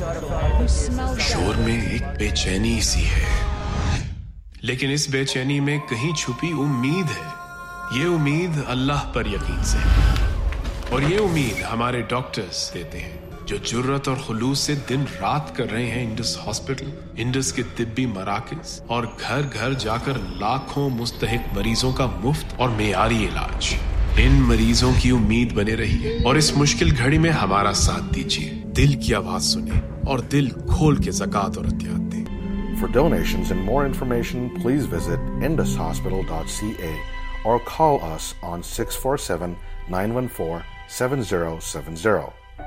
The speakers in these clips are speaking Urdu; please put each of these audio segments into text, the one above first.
शोर में एक बेचैनी सी है, लेकिन इस बेचैनी में कहीं छुपी उम्मीद है। ये उम्मीद अल्लाह पर यकीन से है, और ये उम्मीद हमारे डॉक्टर्स देते हैं जो जुर्रत और खुलूस से दिन रात कर रहे हैं इंडस हॉस्पिटल, इंडस के तिब्बी मराकज और घर घर जाकर लाखों मुस्तहिक मरीजों का मुफ्त और मेयारी इलाज। इन मरीजों की उम्मीद बने रहिए और इस मुश्किल घड़ी में हमारा साथ दीजिए। दिल की आवाज सुने और दिल खोल के ज़कात और अतियात दें। For donations and more information, please visit indushospital.ca or call us on 647-914-7070.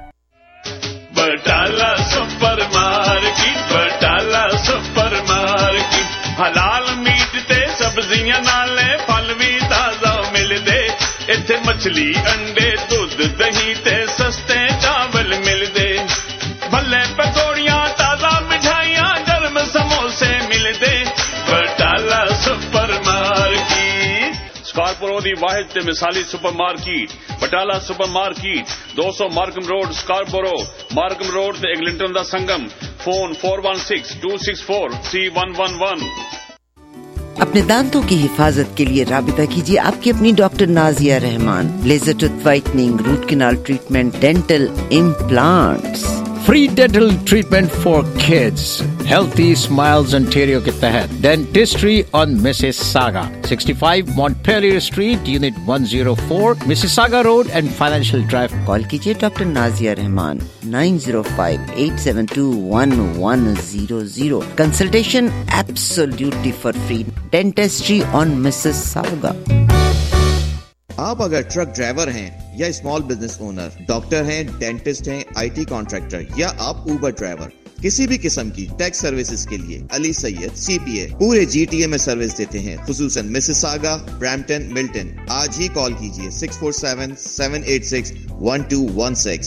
Batala super market, Batala super market, हलाल मीट ते सब्जियां नाले फल भी ताजा मिलदे। इत्थे मछली अंडे दूध दही ते सस्ते चावल मिलदे। भले पकौड़ियां ताजा मिठाइयां गर्म समोसे मिलदे। बटाला सुपर मार्केट स्कार्पोरो दी वाहिद ते मिसाली super market Batala super market 200 Markham road Scarborough, Markham road ते एग्लिंटन दा संगम। फोन 4162643111। अपने दांतों की हिफाजत के लिए राबिता कीजिए आपकी अपनी doctor Nazia Rahman. Laser tooth whitening, root canal treatment, dental implants, free dental treatment for kids, healthy smiles Ontario के तहत dentistry on Mississauga, 65 Montpellier street, unit 104, Mississauga road and financial drive. Call कीजिए doctor Nazia Rahman 905-872-1100। Consultation absolutely for free. Dentistry on Mississauga. आप अगर ट्रक ड्राइवर हैं या स्मॉल बिजनेस ओनर, डॉक्टर हैं, डेंटिस्ट हैं, आईटी कॉन्ट्रैक्टर या आप ऊबर ड्राइवर, किसी भी किस्म की टैक्स सर्विसेज के लिए अली सैयद CPA पूरे GTA में सर्विस देते हैं, खुसूसन मिसिसागा, ब्रैम्पटन, मिल्टन। आज ही कॉल कीजिए 647-786-1216,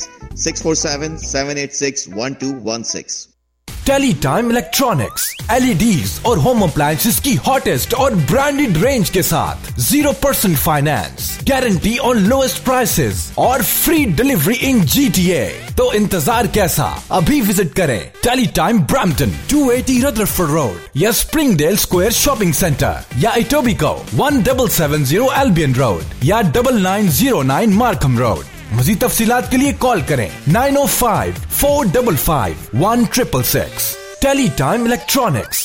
647-786-1216। टेलीटाइम इलेक्ट्रॉनिक्स, LEDs और होम अप्लायंसेस की हॉटेस्ट और ब्रांडेड रेंज के साथ 0% finance, guarantee on lowest prices और फ्री डिलीवरी इन GTA। तो इंतजार कैसा, अभी विजिट करें टेलीटाइम ब्रैम्पटन 280 रदरफोर्ड रोड या स्प्रिंगडेल स्क्वायर शॉपिंग सेंटर या इटोबिको 1770 एल्बियन रोड या 9909 मार्कम रोड। मज़ीद तफसीलात के लिए कॉल करें 905-455-1666। Teletime electronics.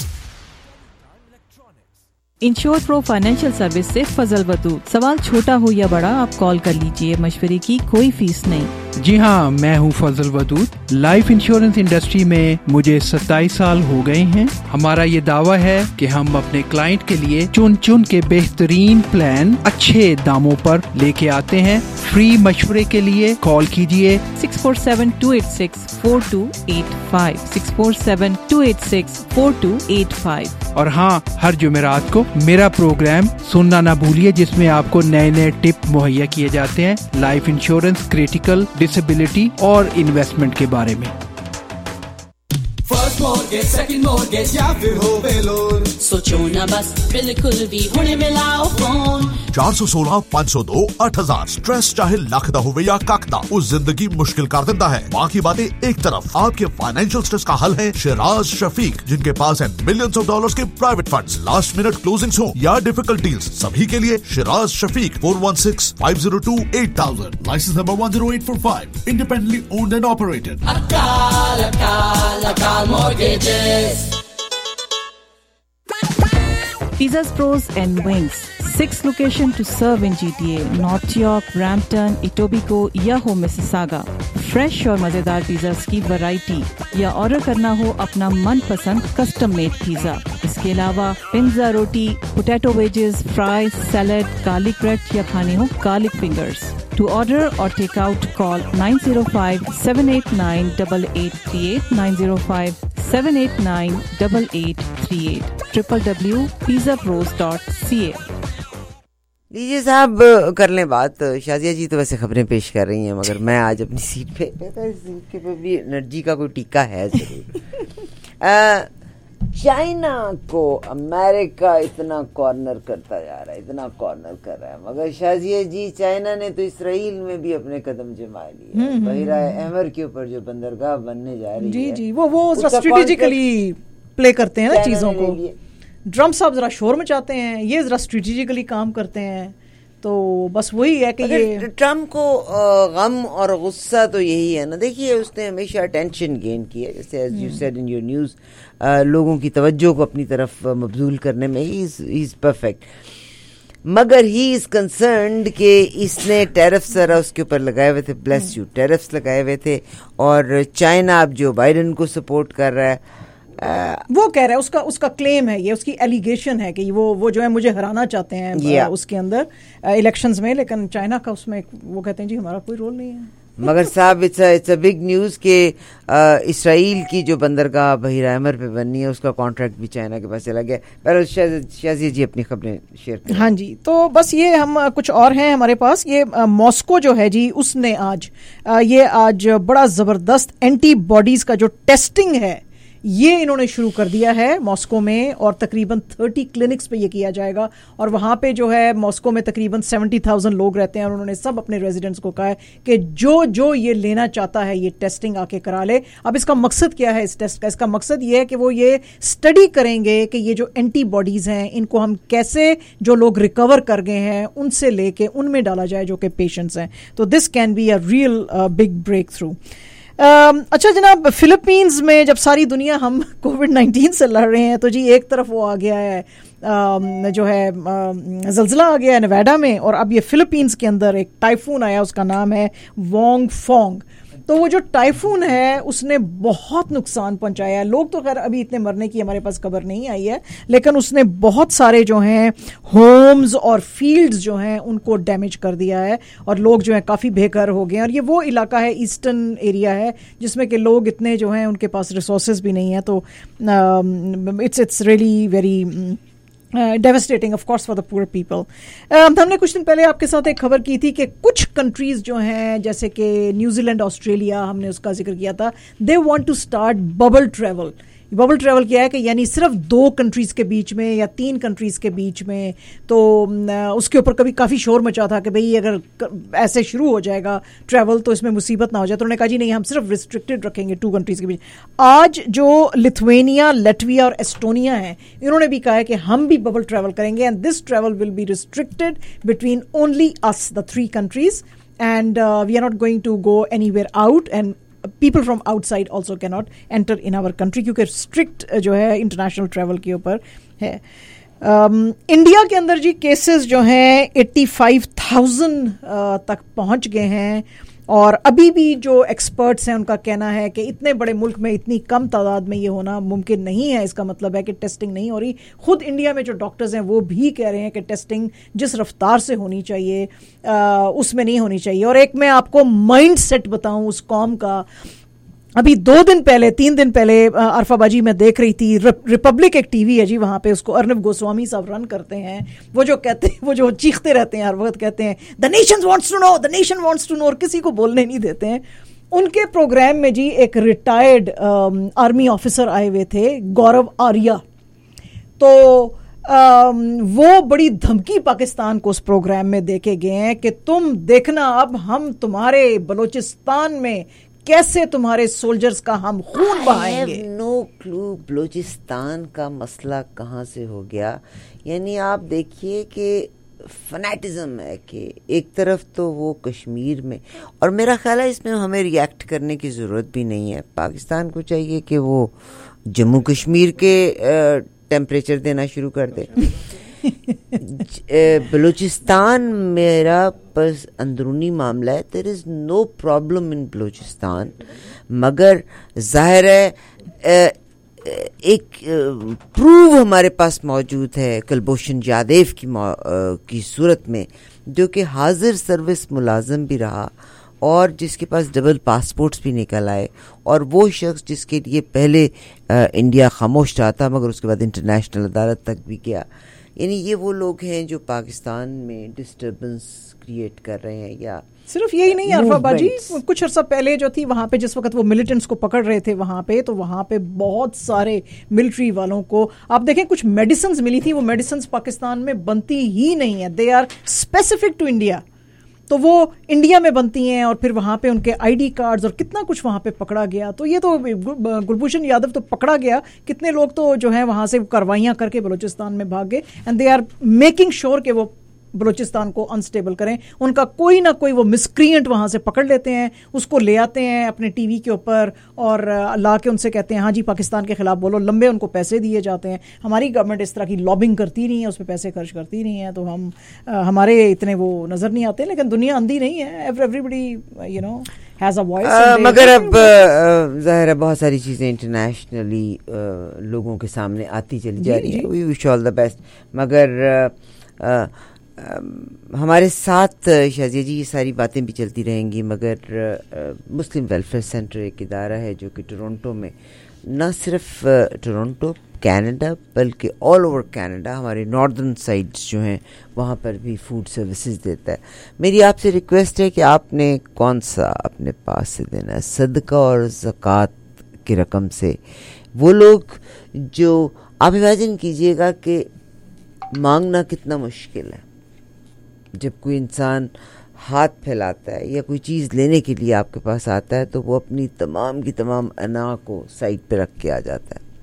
Insure pro financial service से फजल वदूद। सवाल छोटा हो या बड़ा, आप कॉल कर लीजिए, मशवरे की कोई फीस नहीं। जी हाँ, मैं हूँ Fazal Wadood. Life insurance industry में मुझे 27 साल हो गए हैं। हमारा ये दावा है कि हम अपने क्लाइंट के लिए चुन चुन के बेहतरीन प्लान अच्छे दामों पर लेके आते हैं। फ्री मशवरे के लिए कॉल कीजिए 647-286-4285, 647-286-4285। और हाँ, हर जुमेरात को मेरा प्रोग्राम सुनना ना भूलिए, जिसमें आपको नए नए टिप मुहैया किए जाते हैं लाइफ इंश्योरेंस, क्रिटिकल, डिसेबिलिटी और इन्वेस्टमेंट के बारे में। फर्स्ट मॉर्गेज, सेकंड मॉर्गेज या फिर होवे लोन, सोचो ना बस, बिल्कुल भी हुणे मिलाओ फोन। 416-502-8000। स्ट्रेस चाहे लख दा होवे या कख दा, उस जिंदगी मुश्किल कर देता है। बाकी बातें एक तरफ, आपके फाइनेंशियल स्ट्रेस का हल है शिराज शफीक, जिनके पास है मिलियंस ऑफ डॉलर्स के private funds, last minute closings हो या डिफिकल्ट डील्स, सभी के लिए Shiraz Shafiq 416-502-8000। Licence number 10845, independently owned and operated. Akal Mortgages. Pizzas Pros and Wings, 6 locations to serve in GTA, North York, Brampton, Etobicoke या हो मिसिसागा। फ्रेश और मजेदार पिज़्ज़ास की वैरायटी या ऑर्डर करना हो अपना मनपसंद कस्टम मेड पिज़्ज़ा। इसके अलावा पिज़्ज़ा, रोटी, potato wedges, fry, salad, garlic bread या खाने हो garlic fingers. To order or take out, call 905-789-8838, 905-789-8838, www.pizzapros.ca। लीजिए साहब, कर लें बात। शाजिया जी तो वैसे खबरें पेश कर रही हैं, मगर मैं आज अपनी सीट पे, सीट के पे भी एनर्जी का कोई टीका है जरूर। چائنا کو امریکہ اتنا کارنر کرتا جا رہا ہے, اتنا کارنر کر رہا ہے, مگر شازیہ جی چائنا نے تو اسرائیل میں بھی اپنے قدم جما لیے. بحیرہ احمر کے اوپر جو بندرگاہ بننے جا رہی ہے, جی وہ اسٹریٹجیکلی پلے کرتے ہیں نا چیزوں کو. ٹرمپ صاحب ذرا شور مچاتے ہیں, یہ ذرا اسٹریٹجیکلی کام کرتے ہیں, تو بس وہی ہے کہ یہ ٹرمپ کو غم اور غصہ تو یہی ہے نا. دیکھیے اس نے ہمیشہ اٹینشن گین کی ہے, جیسے as you said in your news, لوگوں کی توجہ کو اپنی طرف مبذول کرنے میں ہی از پرفیکٹ. مگر ہی از کنسرنڈ کہ اس نے ٹیرفس ذرا اس کے اوپر لگائے ہوئے تھے, بلیس یو, ٹیرفس لگائے ہوئے تھے, اور چائنا اب جو بائیڈن کو سپورٹ کر رہا ہے, وہ کہہ رہا ہے, اس کا کلیم ہے, یہ اس کی ایلیگیشن ہے کہ وہ جو ہے مجھے ہرانا چاہتے ہیں اس کے اندر الیکشنز میں, لیکن چائنا کا اس میں وہ کہتے ہیں جی ہمارا کوئی رول نہیں ہے. مگر صاحب اٹس اے بگ نیوز کہ اسرائیل کی جو بندرگاہ بحیرہ احمر پہ بننی ہے اس کا کانٹریکٹ بھی چائنا کے پاس چلا گیا. پہلے شازیہ جی اپنی خبریں شیئر کریں. ہاں جی, تو بس یہ ہم کچھ اور ہیں ہمارے پاس. یہ ماسکو جو ہے جی, اس نے آج بڑا زبردست اینٹی باڈیز کا جو ٹیسٹنگ ہے یہ انہوں نے شروع کر دیا ہے ماسکو میں, اور تقریباً 30 کلینکس پہ یہ کیا جائے گا. اور وہاں پہ جو ہے ماسکو میں تقریباً 70,000 لوگ رہتے ہیں, اور انہوں نے سب اپنے ریزیڈنٹس کو کہا ہے کہ جو یہ لینا چاہتا ہے یہ ٹیسٹنگ آ کے کرا لے. اب اس کا مقصد کیا ہے اس ٹیسٹ کا؟ اس کا مقصد یہ ہے کہ وہ یہ اسٹڈی کریں گے کہ یہ جو اینٹی باڈیز ہیں ان کو ہم کیسے جو لوگ ریکور کر گئے ہیں ان سے لے کے ان میں ڈالا جائے جو کہ پیشنٹس ہیں. تو this can be a real big breakthrough. اچھا جناب, فلپینز میں جب ساری دنیا ہم کووڈ-19 سے لڑ رہے ہیں تو جی ایک طرف وہ آ گیا ہے جو ہے زلزلہ آ گیا ہے نیواڈا میں, اور اب یہ فلپینز کے اندر ایک ٹائفون آیا, اس کا نام ہے وانگ فونگ. تو وہ جو ٹائفون ہے اس نے بہت نقصان پہنچایا ہے. لوگ تو خیر ابھی اتنے مرنے کی ہمارے پاس خبر نہیں آئی ہے, لیکن اس نے بہت سارے جو ہیں ہومز اور فیلڈز جو ہیں ان کو ڈیمیج کر دیا ہے, اور لوگ جو ہیں کافی بے گھر ہو گئے ہیں. اور یہ وہ علاقہ ہے, ایسٹرن ایریا ہے, جس میں کہ لوگ اتنے جو ہیں ان کے پاس ریسورسز بھی نہیں ہیں. تو it's really very devastating of course for the poor people. ہم نے کچھ دن پہلے آپ کے ساتھ ایک خبر کی تھی کہ کچھ کنٹریز جو ہیں جیسے کہ نیوزی لینڈ, آسٹریلیا, ہم نے اس کا ذکر کیا تھا, they want to start bubble travel. Bubble travel کیا ہے کہ یعنی صرف 2 کنٹریز کے بیچ میں یا 3 کنٹریز کے بیچ میں. تو اس کے اوپر کبھی کافی شور مچا تھا کہ بھئی اگر ایسے شروع ہو جائے گا ٹریول تو اس میں مصیبت نہ ہو جائے. تو انہوں نے کہا جی نہیں, ہم صرف ریسٹرکٹیڈ رکھیں گے 2 کنٹریز کے بیچ. آج جو لتھوینیا, لیٹویا اور ایسٹونیا ہیں, انہوں نے بھی کہا ہے کہ ہم بھی ببل ٹریول کریں گے, and this travel will be restricted between only us, the 3 countries, and we are not going to go anywhere out, and people from outside also cannot enter in our country, کیونکہ اسٹرکٹ جو ہے انٹرنیشنل ٹریول کے اوپر ہے. انڈیا کے اندر جی کیسز جو ہیں 85,000 تک پہنچ گئے ہیں, اور ابھی بھی جو ایکسپرٹس ہیں ان کا کہنا ہے کہ اتنے بڑے ملک میں اتنی کم تعداد میں یہ ہونا ممکن نہیں ہے. اس کا مطلب ہے کہ ٹیسٹنگ نہیں ہو رہی. خود انڈیا میں جو ڈاکٹرز ہیں وہ بھی کہہ رہے ہیں کہ ٹیسٹنگ جس رفتار سے ہونی چاہیے اس میں نہیں ہونی چاہیے. اور ایک میں آپ کو مائنڈ سیٹ بتاؤں اس قوم کا, ابھی 3 دن پہلے عرفہ باجی میں دیکھ رہی تھی, ریپبلک ایک ٹی وی ہے جی, وہاں پہ اس کو ارنب گوسوامی صاحب رن کرتے ہیں. وہ جو کہتے ہیں, وہ جو چیختے رہتے ہیں ہر وقت, کہتے ہیں the nation wants to know, the nation wants to know, اور کسی کو بولنے نہیں دیتے ہیں. ان کے پروگرام میں جی ایک ریٹائرڈ آرمی آفیسر آئے ہوئے تھے, گورو آریہ. تو وہ بڑی دھمکی پاکستان کو اس پروگرام میں دے کے گئے ہیں کہ تم دیکھنا اب ہم تمہارے بلوچستان میں کیسے تمہارے سولجرز کا ہم خون بہائیں گے. نو کلو بلوچستان کا مسئلہ کہاں سے ہو گیا. یعنی آپ دیکھیے کہ فنیٹزم ہے کہ ایک طرف تو وہ کشمیر میں, اور میرا خیال ہے اس میں ہمیں ری ایکٹ کرنے کی ضرورت بھی نہیں ہے. پاکستان کو چاہیے کہ وہ جموں کشمیر کے ٹیمپریچر دینا شروع کر دے. بلوچستان میرا بس اندرونی معاملہ ہے, دیر از نو پرابلم ان بلوچستان. مگر ظاہر ہے ایک پروو ہمارے پاس موجود ہے کلبھوشن جادیو کی صورت میں, جو کہ حاضر سروس ملازم بھی رہا اور جس کے پاس ڈبل پاسپورٹس بھی نکل آئے, اور وہ شخص جس کے لیے پہلے انڈیا خاموش رہا تھا مگر اس کے بعد انٹرنیشنل عدالت تک بھی گیا. یعنی یہ وہ لوگ ہیں جو پاکستان میں ڈسٹربنس کریٹ کر رہے ہیں یا صرف یہی نہیں عارفہ باجی, کچھ عرصہ پہلے جو تھی وہاں پہ جس وقت وہ ملیٹنٹس کو پکڑ رہے تھے وہاں پہ, تو وہاں پہ بہت سارے ملٹری والوں کو آپ دیکھیں کچھ میڈیسنز ملی تھی, وہ میڈیسنز پاکستان میں بنتی ہی نہیں ہیں, they are specific to India, تو وہ انڈیا میں بنتی ہیں, اور پھر وہاں پہ ان کے آئی ڈی کارڈز اور کتنا کچھ وہاں پہ پکڑا گیا. تو یہ تو گلبھوشن یادو تو پکڑا گیا, کتنے لوگ تو جو ہیں وہاں سے کاروائیاں کر کے بلوچستان میں بھاگ گئے, and they are making sure کہ وہ بلوچستان کو انسٹیبل کریں. ان کا کوئی نہ کوئی وہ مسکرینٹ وہاں سے پکڑ لیتے ہیں, اس کو لے آتے ہیں اپنے ٹی وی کے اوپر اور لا کے ان سے کہتے ہیں ہاں جی پاکستان کے خلاف بولو, لمبے ان کو پیسے دیے جاتے ہیں. ہماری گورنمنٹ اس طرح کی لابنگ کرتی نہیں ہے, اس پہ پیسے خرچ کرتی نہیں ہے, تو ہم ہمارے اتنے وہ نظر نہیں آتے. لیکن دنیا اندھی نہیں ہے, everybody you know has a voice. مگر اب ظاہر ہے بہت ساری چیزیں انٹرنیشنلی لوگوں کے سامنے آتی چلی جا رہی ہیں, وی وش آل دا بیسٹ. مگر ہمارے ساتھ شازیہ جی یہ ساری باتیں بھی چلتی رہیں گی, مگر مسلم ویلفیئر سینٹر ایک ادارہ ہے جو کہ ٹورنٹو میں, نہ صرف ٹورنٹو کینیڈا بلکہ آل اوور کینیڈا, ہمارے ناردرن سائڈس جو ہیں وہاں پر بھی فوڈ سروسز دیتا ہے. میری آپ سے ریکویسٹ ہے کہ آپ نے کون سا اپنے پاس سے دینا ہے, صدقہ اور زکوٰۃ کی رقم سے. وہ لوگ جو آپ امیجن کیجئے گا کہ مانگنا کتنا مشکل ہے, جب کوئی انسان ہاتھ پھیلاتا ہے یا کوئی چیز لینے کے لیے آپ کے پاس آتا ہے تو وہ اپنی تمام کی تمام انا کو سائڈ پہ رکھ کے آ جاتا ہے.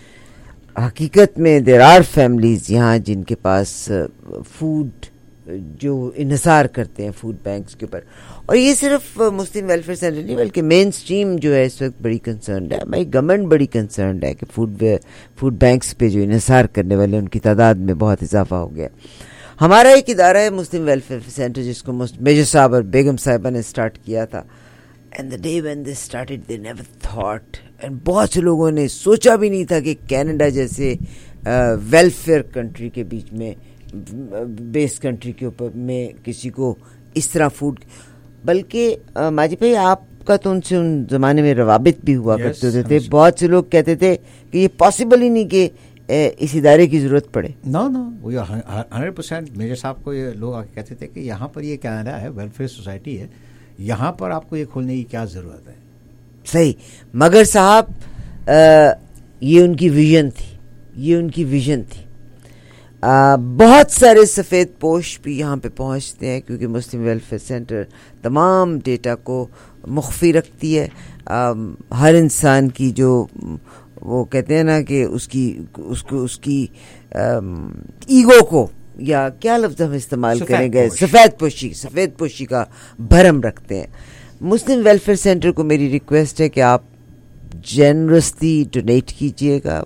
حقیقت میں دیر آر فیملیز یہاں جن کے پاس فوڈ جو انحصار کرتے ہیں فوڈ بینکس کے اوپر, اور یہ صرف مسلم ویلفیئر سینٹر نہیں بلکہ مین اسٹریم جو ہے اس وقت بڑی کنسرنڈ ہے, ہماری گورنمنٹ بڑی کنسرنڈ ہے کہ فوڈ بینکس پہ جو انحصار کرنے والے ان کی تعداد میں بہت اضافہ ہو گیا. ہمارا ایک ادارہ ہے مسلم ویلفیئر سینٹر جس کو میجر صاحب اور بیگم صاحبہ نے اسٹارٹ کیا تھا, and the day when they started they never thought, and بہت سے لوگوں نے سوچا بھی نہیں تھا کہ کینیڈا جیسے ویلفیئر کنٹری کے بیچ میں بیس کنٹری کے اوپر میں کسی کو اس طرح فوڈ, بلکہ ماجد بھائی آپ کا تو ان سے ان زمانے میں روابط بھی ہوا کرتے ہوتے تھے. بہت سے لوگ کہتے تھے کہ یہ پاسبل ہی نہیں کہ اس ادارے کی ضرورت پڑے. نو وہ 100% میجر صاحب کو یہ لوگ آ کے کہتے تھے کہ یہاں پر یہ کینیڈا ہے, ویلفیئر سوسائٹی ہے, یہاں پر آپ کو یہ کھولنے کی کیا ضرورت ہے. صحیح, مگر صاحب یہ ان کی ویژن تھی, بہت سارے سفید پوش بھی یہاں پہ پہنچتے ہیں کیونکہ مسلم ویلفیئر سینٹر تمام ڈیٹا کو مخفی رکھتی ہے. ہر انسان کی جو وہ کہتے ہیں نا کہ اس کی ایگو کو, یا کیا لفظ ہم استعمال کریں گے, سفید پوشی کا بھرم رکھتے ہیں. مسلم ویلفیئر سینٹر کو میری ریکویسٹ ہے کہ آپ جنرسلی ڈونیٹ کیجئے گا.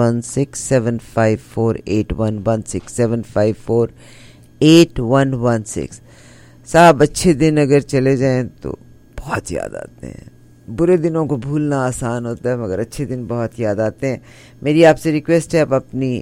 4167548116 7548116. صاحب اچھے دن اگر چلے جائیں تو بہت یاد آتے ہیں, برے دنوں کو بھولنا آسان ہوتا ہے مگر اچھے دن بہت یاد آتے ہیں. میری آپ سے ریکویسٹ ہے آپ اپنی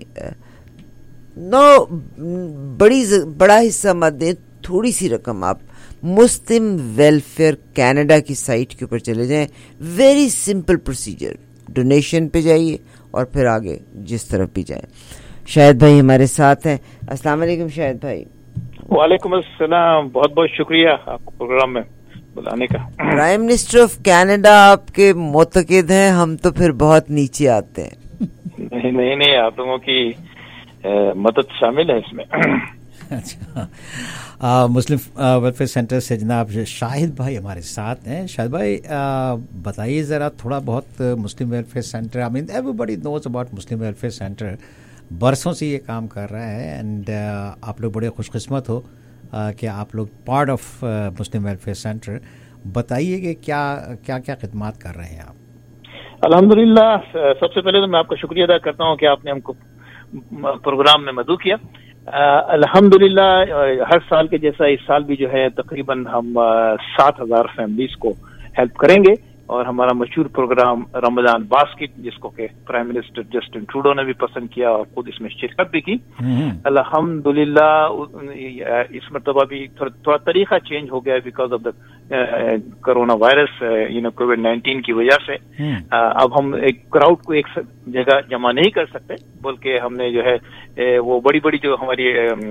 بڑا حصہ مت دیں, تھوڑی سی رقم آپ مسلم ویلفیئر کینیڈا کی سائٹ کے اوپر چلے جائیں. ویری سمپل پروسیجر, ڈونیشن پہ جائیے اور پھر آگے جس طرف بھی جائیں. شاہد بھائی ہمارے ساتھ ہیں. السلام علیکم شاہد بھائی. وعلیکم السلام, بہت بہت شکریہ آپ کو پروگرام میں بلانے کا. پرائم منسٹر آف کینیڈا آپ کے معتقد ہیں, ہم تو پھر بہت نیچے آتے ہیں. نہیں آپ لوگوں کی مدد شامل ہے اس میں. اچھا, مسلم ویلفیئر سینٹر سے جناب شاہد بھائی ہمارے ساتھ ہیں. شاہد بھائی بتائیے ذرا تھوڑا بہت Muslim welfare centre, I mean everybody knows about Muslim welfare centre, برسوں سے یہ کام کر رہا ہے, اینڈ آپ لوگ بڑے خوش قسمت ہو کہ آپ لوگ part of Muslim welfare centre. بتائیے کہ کیا خدمات کر رہے ہیں آپ. الحمدللہ, سب سے پہلے تو میں آپ کا شکریہ ادا کرتا ہوں کہ آپ نے ہم کو پروگرام میں مدعو کیا. الحمدللہ ہر سال کے جیسا اس سال بھی جو ہے تقریباً ہم 7,000 فیملیز کو ہیلپ کریں گے, اور ہمارا مشہور پروگرام رمضان باسکٹ جس کو کہ پرائم منسٹر جسٹن ٹروڈو نے بھی پسند کیا اور خود اس میں شرکت بھی کی. الحمدللہ اس مرتبہ بھی تھوڑا طریقہ چینج ہو گیا because of the corona virus کووڈ-19 کی وجہ سے. اب ہم ایک کراؤڈ کو ایک جگہ جمع نہیں کر سکتے بلکہ ہم نے جو ہے وہ بڑی بڑی جو ہماری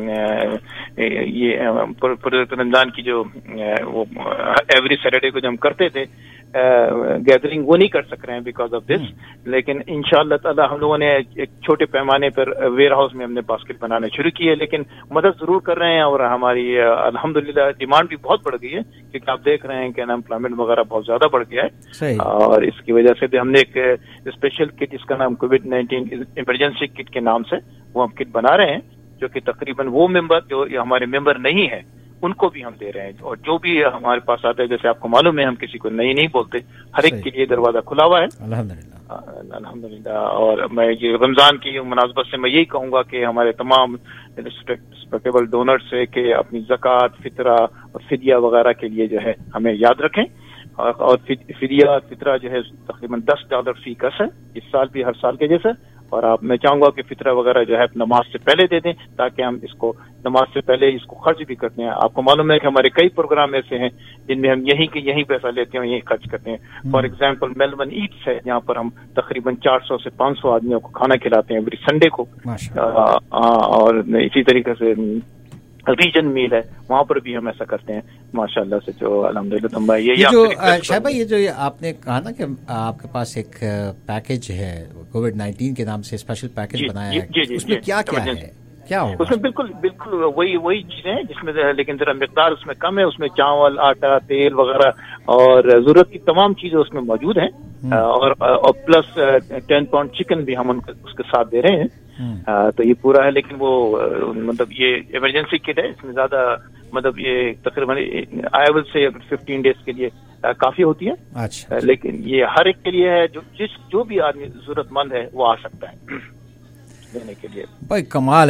یہ رمضان کی جو وہ ایوری سیٹرڈے کو جو ہم کرتے تھے گیدرنگ وہ نہیں کر سک رہے ہیں بیکاز آف دس. لیکن انشاءاللہ تعالی ہم لوگوں نے ایک چھوٹے پیمانے پر ویئر ہاؤس میں ہم نے باسکٹ بنانے شروع کی ہے, لیکن مدد ضرور کر رہے ہیں اور ہماری الحمدللہ ڈیمانڈ بھی بہت بڑھ گئی ہے کیونکہ آپ دیکھ رہے ہیں کہ انمپلائمنٹ وغیرہ بہت زیادہ بڑھ گیا ہے اور اس کی وجہ سے بھی ہم نے ایک اسپیشل کٹ جس کا نام کووڈ-19 ایمرجنسی کٹ کے نام سے وہ ہم کٹ بنا رہے ہیں جو کہ تقریباً وہ ممبر جو ہمارے ممبر نہیں ہیں ان کو بھی ہم دے رہے ہیں اور جو بھی ہمارے پاس آتا ہے جیسے آپ کو معلوم ہے ہم کسی کو نہیں بولتے, ہر ایک کے لیے دروازہ کھلا ہوا ہے الحمدللہ. اور میں یہ رمضان کی مناسبت سے میں یہی کہوں گا کہ ہمارے تمام ریسپیکٹیبل ڈونرز سے کہ اپنی زکوٰۃ, فطرہ اور فدیہ وغیرہ کے لیے جو ہے ہمیں یاد رکھیں اور فدیہ فطرہ جو ہے تقریباً $10 فی کس ہے اس سال بھی ہر سال کے جیسے. اور میں چاہوں گا کہ فطرہ وغیرہ جو ہے نماز سے پہلے دے دیں تاکہ ہم اس کو نماز سے پہلے اس کو خرچ بھی کرتے ہیں. آپ کو معلوم ہے کہ ہمارے کئی پروگرام ایسے ہیں جن میں ہم یہیں پیسہ لیتے ہیں یہیں خرچ کرتے ہیں. فار ایگزامپل میلبن ایٹس ہے جہاں پر ہم تقریباً 400 سے 500 آدمیوں کو کھانا کھلاتے ہیں ایوری سنڈے کو. اور اسی طریقے سے ریجن میل ہے وہاں پر بھی ہم ایسا کرتے ہیں ماشاءاللہ سے. جو الحمدللہ یہ جو شاہد بھائی یہ جو آپ نے کہا نا کہ آپ کے پاس ایک پیکج ہے کووڈ-19 کے نام سے اسپیشل پیکج بنایا ہے, اس میں کیا ہے کیا ہوگا؟ اس میں بالکل وہی چیزیں ہیں جس میں لیکن ذرا مقدار اس میں کم ہے. اس میں چاول, آٹا, تیل وغیرہ اور ضرورت کی تمام چیزیں اس میں موجود ہیں اور پلس 10 پاؤنڈ چکن بھی ہم اس کے ساتھ دے رہے ہیں. تو یہ پورا ہے لیکن وہ مطلب یہ ایمرجنسی کٹ ہے اس میں زیادہ مطلب یہ تقریباً آئی ول سے 15 days کے لیے کافی ہوتی ہے. اچھا. لیکن یہ ہر ایک کے لیے ہے جو بھی آدمی ضرورت مند ہے وہ آ سکتا ہے دینے کے لیے. بھائی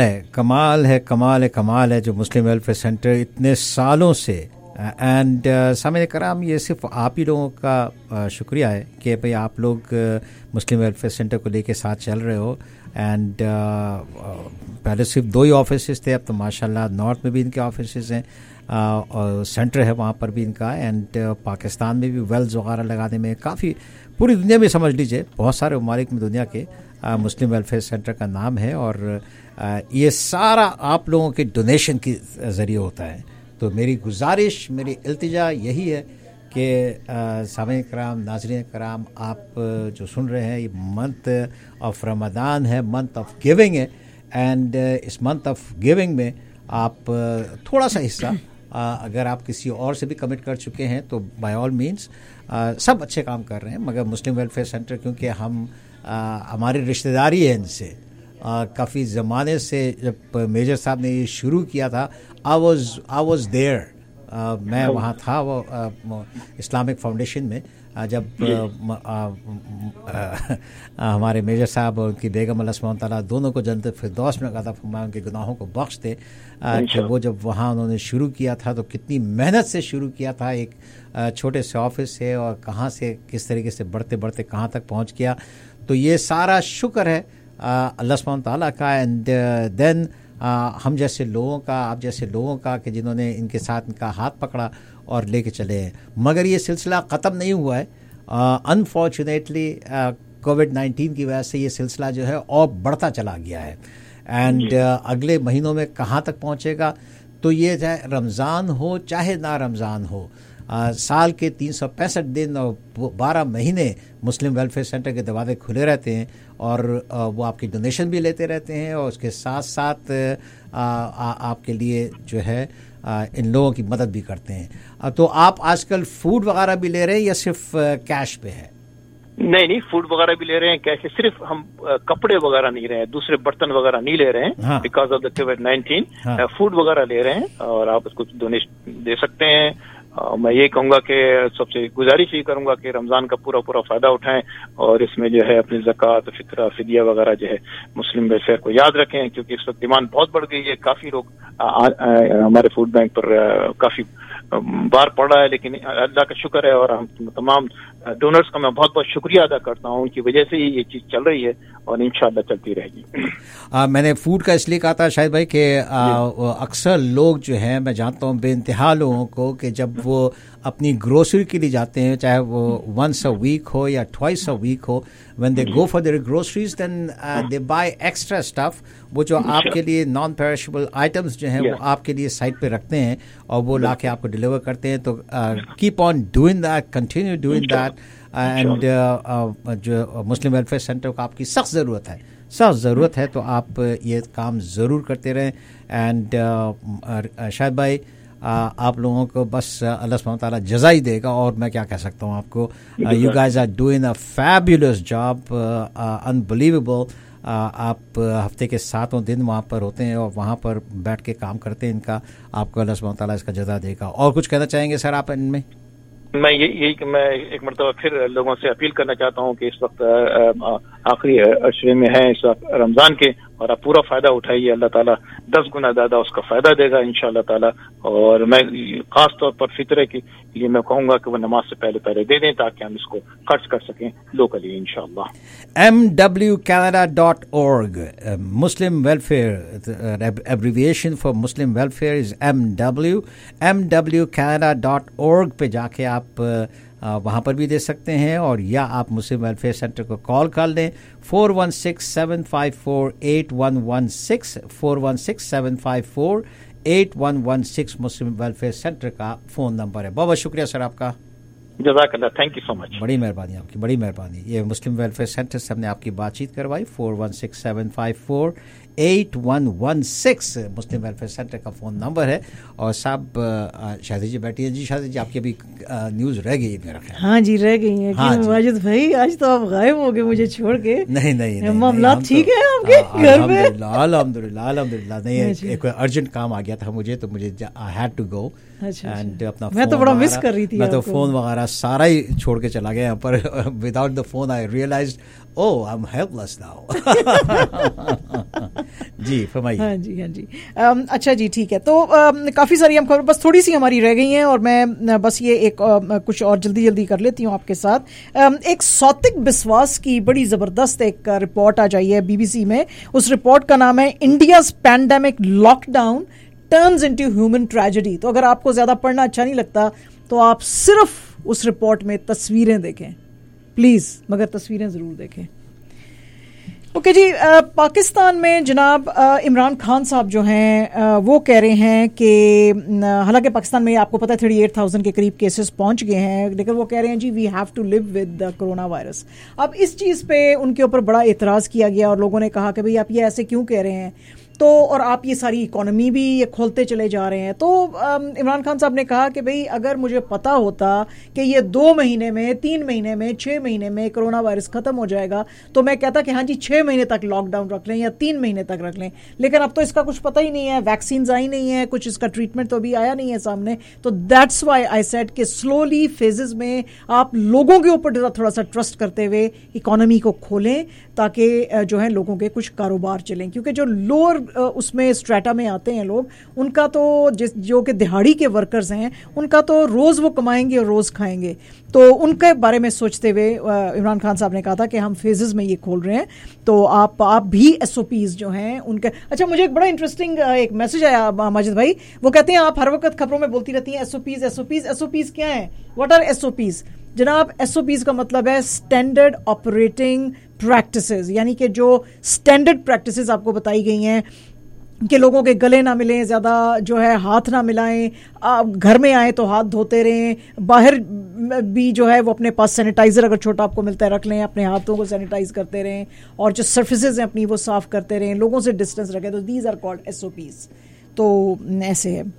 کمال ہے جو مسلم ویلفیئر سینٹر اتنے سالوں سے. اینڈ سامعین کرام یہ صرف آپ ہی لوگوں کا شکریہ ہے کہ بھئی آپ لوگ مسلم ویلفیئر سینٹر کو لے کے ساتھ چل رہے ہو. اینڈ پہلے صرف 2 ہی آفیسز تھے, اب تو ماشاءاللہ نارتھ میں بھی ان کے آفیسز ہیں اور سینٹر ہے وہاں پر بھی ان کا. اینڈ پاکستان میں بھی ویلز وغیرہ لگانے میں کافی پوری دنیا میں سمجھ لیجئے بہت سارے ممالک میں دنیا کے مسلم ویلفیئر سینٹر کا نام ہے اور یہ سارا آپ لوگوں کے ڈونیشن کے ذریعے ہوتا ہے. تو میری گزارش, میری التجا یہی ہے کہ سامعین کرام, ناظرین کرام, آپ جو سن رہے ہیں یہ منتھ آف رمضان ہے, منتھ آف گیونگ ہے. اینڈ اس منتھ آف گیونگ میں آپ تھوڑا سا حصہ اگر آپ کسی اور سے بھی کمٹ کر چکے ہیں تو بائی آل مینس سب اچھے کام کر رہے ہیں, مگر مسلم ویلفیئر سینٹر کیونکہ ہماری رشتہ داری ہے ان سے کافی زمانے سے. جب میجر صاحب نے یہ شروع کیا تھا آئی واز دیئر, میں وہاں تھا وہ اسلامک فاؤنڈیشن میں جب ہمارے میجر صاحب اور ان کی بیگم اللہ سبحانہ تعالیٰ دونوں کو جنت فردوس میں عطا فرمائے, ان کے گناہوں کو بخش دے. کہ وہ جب وہاں انہوں نے شروع کیا تھا تو کتنی محنت سے شروع کیا تھا, ایک چھوٹے سے آفس سے, اور کہاں سے کس طریقے سے بڑھتے بڑھتے کہاں تک پہنچ گیا. تو یہ سارا شکر ہے اللہ سبحانہ تعالیٰ کا. اینڈ دین ہم جیسے لوگوں کا, آپ جیسے لوگوں کا کہ جنہوں نے ان کے ساتھ ان کا ہاتھ پکڑا اور لے کے چلے ہیں. مگر یہ سلسلہ ختم نہیں ہوا ہے. انفارچونیٹلی کووڈ-19 کی وجہ سے یہ سلسلہ جو ہے اور بڑھتا چلا گیا ہے. اینڈ اگلے مہینوں میں کہاں تک پہنچے گا تو یہ چاہے رمضان ہو چاہے نہ رمضان ہو, سال کے 365 دن اور 12 مہینے مسلم ویلفیئر سینٹر کے دروازے کھلے رہتے ہیں اور وہ آپ کی ڈونیشن بھی لیتے رہتے ہیں اور اس کے ساتھ ساتھ آپ کے لیے جو ہے ان لوگوں کی مدد بھی کرتے ہیں. تو آپ آج کل فوڈ وغیرہ بھی لے رہے ہیں یا صرف کیش پہ ہے؟ نہیں, فوڈ وغیرہ بھی لے رہے ہیں کیسے, صرف ہم کپڑے وغیرہ نہیں رہے ہیں, دوسرے برتن وغیرہ نہیں لے رہے ہیں بیکاز آف دا کووڈ-19. فوڈ وغیرہ لے رہے ہیں اور آپ اس کو ڈونیشن دے سکتے ہیں. میں یہ کہوں گا کہ سب سے گزارش یہ کروں گا کہ رمضان کا پورا فائدہ اٹھائیں اور اس میں جو ہے اپنی زکوٰۃ, فطرہ, فدیہ وغیرہ جو ہے مسلم ویلفیئر کو یاد رکھیں کیونکہ اس وقت ڈیمانڈ بہت بڑھ گئی ہے. کافی لوگ ہمارے فوڈ بینک پر کافی بار پڑ رہا ہے, لیکن اللہ کا شکر ہے اور ہم تمام डोनर्स का मैं बहुत बहुत शुक्रिया अदा करता हूँ, उनकी वजह से ही ये चीज़ चल रही है और इंशाल्लाह चलती रहेगी। मैंने फूड का इसलिए कहा था शायद भाई कि अक्सर लोग जो हैं, मैं जानता हूँ बेइंतहा लोगों को, कि जब वो अपनी ग्रोसरी के लिए जाते हैं, चाहे वो once a week हो या twice a week हो, when they go for their groceries then they buy extra stuff, वो जो आपके लिए नॉन पेरिशेबल आइटम्स जो हैं वो आपके लिए साइड पे रखते हैं और वो लाके आपको डिलीवर करते हैं। तो keep on doing that, continue doing that, and जो मुस्लिम वेलफेयर सेंटर को आपकी सख्त ज़रूरत है, तो आप ये काम ज़रूर करते रहें। एंड शायद भाई आप लोगों को बस अल्लाह सुब्हानहू व तआला जज़ा ही देगा, और मैं क्या कह सकता हूँ आपको। You guys are doing a fabulous job, unbelievable. आप हफ्ते के 7 दिन वहाँ पर होते हैं और वहाँ पर बैठ के काम करते हैं, इनका आपको अल्लाह सुब्हानहू व तआला इसका जज़ा देगा। और कुछ कहना चाहेंगे सर आप इनमें? मैं मैं एक मरतबा फिर लोगों से अपील करना चाहता हूँ कि इस वक्त आखिरी अशरे में है, इस वक्त रमज़ान के, और आप पूरा फ़ायदा उठाइए। अल्लाह ताला 10 गुना ज़्यादा उसका फ़ायदा देगा इंशाअल्लाह ताला। और मैं ख़ास तौर पर फितरे के लिए मैं कहूँगा कि वो नमाज से पहले दे दें ताकि हम इसको खर्च कर सकें लोकली इंशाअल्लाह। mwcanada.org, Muslim Welfare, abbreviation for Muslim Welfare is mwcanada.org पे जाके आप वहाँ पर भी दे सकते हैं, और या आप मुस्लिम वेलफेयर सेंटर को कॉल कर लें 416-754-8116, 416-754-8116 मुस्लिम वेलफेयर सेंटर का फ़ोन नंबर है। बहुत बहुत शुक्रिया सर आपका, जज़ाकल्लाह, थैंक यू सो मच। बड़ी मेहरबानी आपकी, बड़ी मेहरबानी। ये मुस्लिम वेलफेयर सेंटर से हमने आपकी बातचीत करवाई। 416-754-8116 मुस्लिम वेलफेयर सेंटर का फ़ोन नंबर है। और साहब शादी जी बैठी हैं। जी शादी जी, आपकी अभी न्यूज़ रह गई मेरा ख्याल। हाँ जी, रह गई है। हाँ माजिद भाई, आज तो आप गायब हो गए मुझे छोड़ के। नहीं, मामला ठीक है आपके घर में? अल्हम्दुलिल्लाह। नहीं, एक अर्जेंट काम आ गया था मुझे, तो मुझे I had to go. And अपना मैं तो बड़ा मिस कर रही थी। मैं तो फ़ोन वगैरह सारा ही छोड़ के चला गया यहाँ पर। Without the phone I realised I am helpless now. जी फरमाइए। हाँ जी। अच्छा जी, ठीक है। तो काफ़ी सारी हम खबर, बस थोड़ी सी हमारी रह गई हैं, और मैं बस ये एक कुछ और जल्दी कर लेती हूँ आपके साथ। एक सौतिक बिस्वास की बड़ी ज़बरदस्त एक रिपोर्ट आ जाई है BBC में। उस रिपोर्ट का नाम है India's pandemic lockdown turns into human tragedy. तो अगर आपको ज़्यादा पढ़ना अच्छा नहीं लगता तो आप सिर्फ उस रिपोर्ट में तस्वीरें देखें प्लीज़, मगर तस्वीरें ज़रूर देखें। ओके जी, पाकिस्तान में जनाब इमरान खान साहब जो हैं वो कह रहे हैं कि हालांकि पाकिस्तान में आपको पता है 38,000 के करीब केसेस पहुंच गए हैं, लेकिन वो कह रहे हैं जी we have to live with the corona virus. अब इस चीज़ पे उनके ऊपर बड़ा एतराज़ किया गया और लोगों ने कहा कि भाई आप ये ऐसे क्यों कह रहे हैं, तो और आप ये सारी इकोनॉमी भी ये खोलते चले जा रहे हैं। तो इमरान खान साहब ने कहा कि भाई अगर मुझे पता होता कि ये 2 महीने में, 3 महीने में, 6 महीने में कोरोना वायरस ख़त्म हो जाएगा तो मैं कहता कि हाँ जी 6 महीने तक लॉकडाउन रख लें या 3 महीने तक रख लें, लेकिन अब तो इसका कुछ पता ही नहीं है, वैक्सीन आई नहीं है, कुछ इसका ट्रीटमेंट तो अभी आया नहीं है सामने। तो दैट्स वाई आई सेड कि स्लोली फेजेस में आप लोगों के ऊपर थोड़ा सा ट्रस्ट करते हुए इकोनॉमी को खोलें ताकि जो है लोगों के कुछ कारोबार चलें, क्योंकि जो लोअर उसमें स्ट्रेटा में आते हैं लोग, उनका तो जो कि दिहाड़ी के वर्कर्स हैं उनका तो रोज़ वो कमाएंगे और रोज़ खाएंगे। तो उनके बारे में सोचते हुए इमरान खान साहब ने कहा था कि हम फेजेस में ये खोल रहे हैं, तो आप भी SOPs जो हैं उनके। अच्छा, मुझे एक बड़ा इंटरेस्टिंग एक मैसेज आया माजिद भाई, वो कहते हैं आप हर वक्त खबरों में बोलती रहती हैं SOPs क्या है, व्हाट आर SOPs? जनाब SOPs का मतलब है स्टैंडर्ड ऑपरेटिंग प्रैक्टिसेस, यानी कि जो स्टैंडर्ड प्रैक्टिसेस आपको बताई गई हैं कि लोगों के गले ना मिलें, ज़्यादा जो है हाथ ना मिलाएं, घर में आए तो हाथ धोते रहें, बाहर भी जो है वो अपने पास सैनिटाइज़र अगर छोटा आपको मिलता है रख लें, अपने हाथों को सैनिटाइज करते रहें, और जो सर्फेसेज हैं अपनी वो साफ़ करते रहें, लोगों से डिस्टेंस रखें। तो दीज आर कॉल्ड SOPs। तो ऐसे है।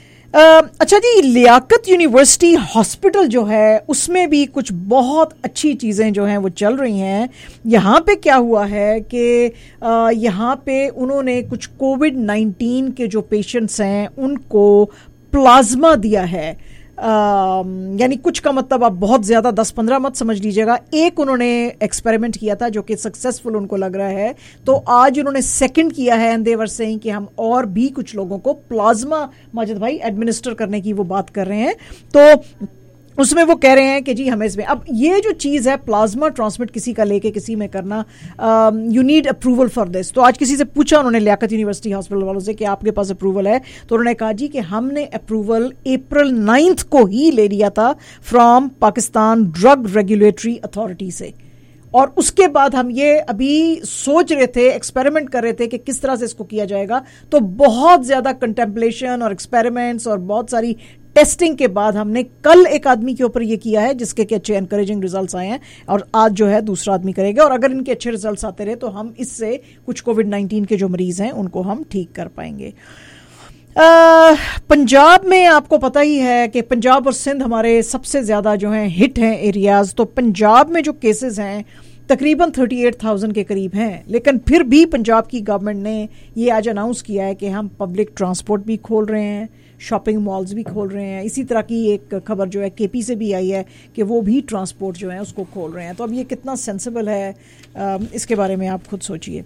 अच्छा जी, लियाकत यूनिवर्सिटी हॉस्पिटल जो है उसमें भी कुछ बहुत अच्छी चीज़ें जो हैं वो चल रही हैं। यहाँ पे क्या हुआ है कि यहाँ पे उन्होंने कुछ कोविड-19 के जो पेशेंट्स हैं उनको प्लाज्मा दिया है, यानी कुछ का मतलब आप बहुत ज़्यादा 10-15 मत समझ लीजिएगा। एक उन्होंने एक्सपेरिमेंट किया था जो कि सक्सेसफुल उनको लग रहा है, तो आज उन्होंने सेकंड किया है एंड दे वर सेइंग कि हम और भी कुछ लोगों को प्लाज्मा माजिद भाई एडमिनिस्टर करने की वो बात कर रहे हैं। तो उसमें वो कह रहे हैं कि जी हमें इसमें, अब ये जो चीज़ है प्लाज्मा ट्रांसमिट किसी का लेके किसी में करना, you need approval for this. तो आज किसी से पूछा उन्होंने लियाकत यूनिवर्सिटी हॉस्पिटल वालों से कि आपके पास अप्रूवल है, तो उन्होंने कहा जी कि हमने अप्रूवल अप्रैल 9 को ही ले लिया था from Pakistan drug regulatory authority से, और उसके बाद हम ये अभी सोच रहे थे, एक्सपेरिमेंट कर रहे थे कि किस तरह से इसको किया जाएगा। तो बहुत ज़्यादा कंटेम्पलेशन और एक्सपेरिमेंट्स और बहुत सारी टेस्टिंग के बाद हमने कल एक आदमी के ऊपर ये किया है जिसके कि अच्छे एनकरेजिंग रिजल्ट्स आए हैं, और आज जो है दूसरा आदमी करेगा, और अगर इनके अच्छे रिजल्ट्स आते रहे तो हम इससे कुछ कोविड-19 के जो मरीज हैं उनको हम ठीक कर पाएंगे। पंजाब में आपको पता ही है कि पंजाब और सिंध हमारे सबसे ज़्यादा जो हैं हिट हैं एरियाज़। तो पंजाब में जो केसेस हैं तकरीबन 38,000 के करीब हैं, लेकिन फिर भी पंजाब की गवर्नमेंट ने ये आज अनाउंस किया है कि हम पब्लिक ट्रांसपोर्ट भी खोल रहे हैं, शॉपिंग मॉल्स भी खोल रहे हैं। इसी तरह की एक खबर जो है केपी से भी आई है कि वो भी ट्रांसपोर्ट जो है उसको खोल रहे हैं। तो अब ये कितना सेंसिबल है, इसके बारे में आप खुद सोचिए।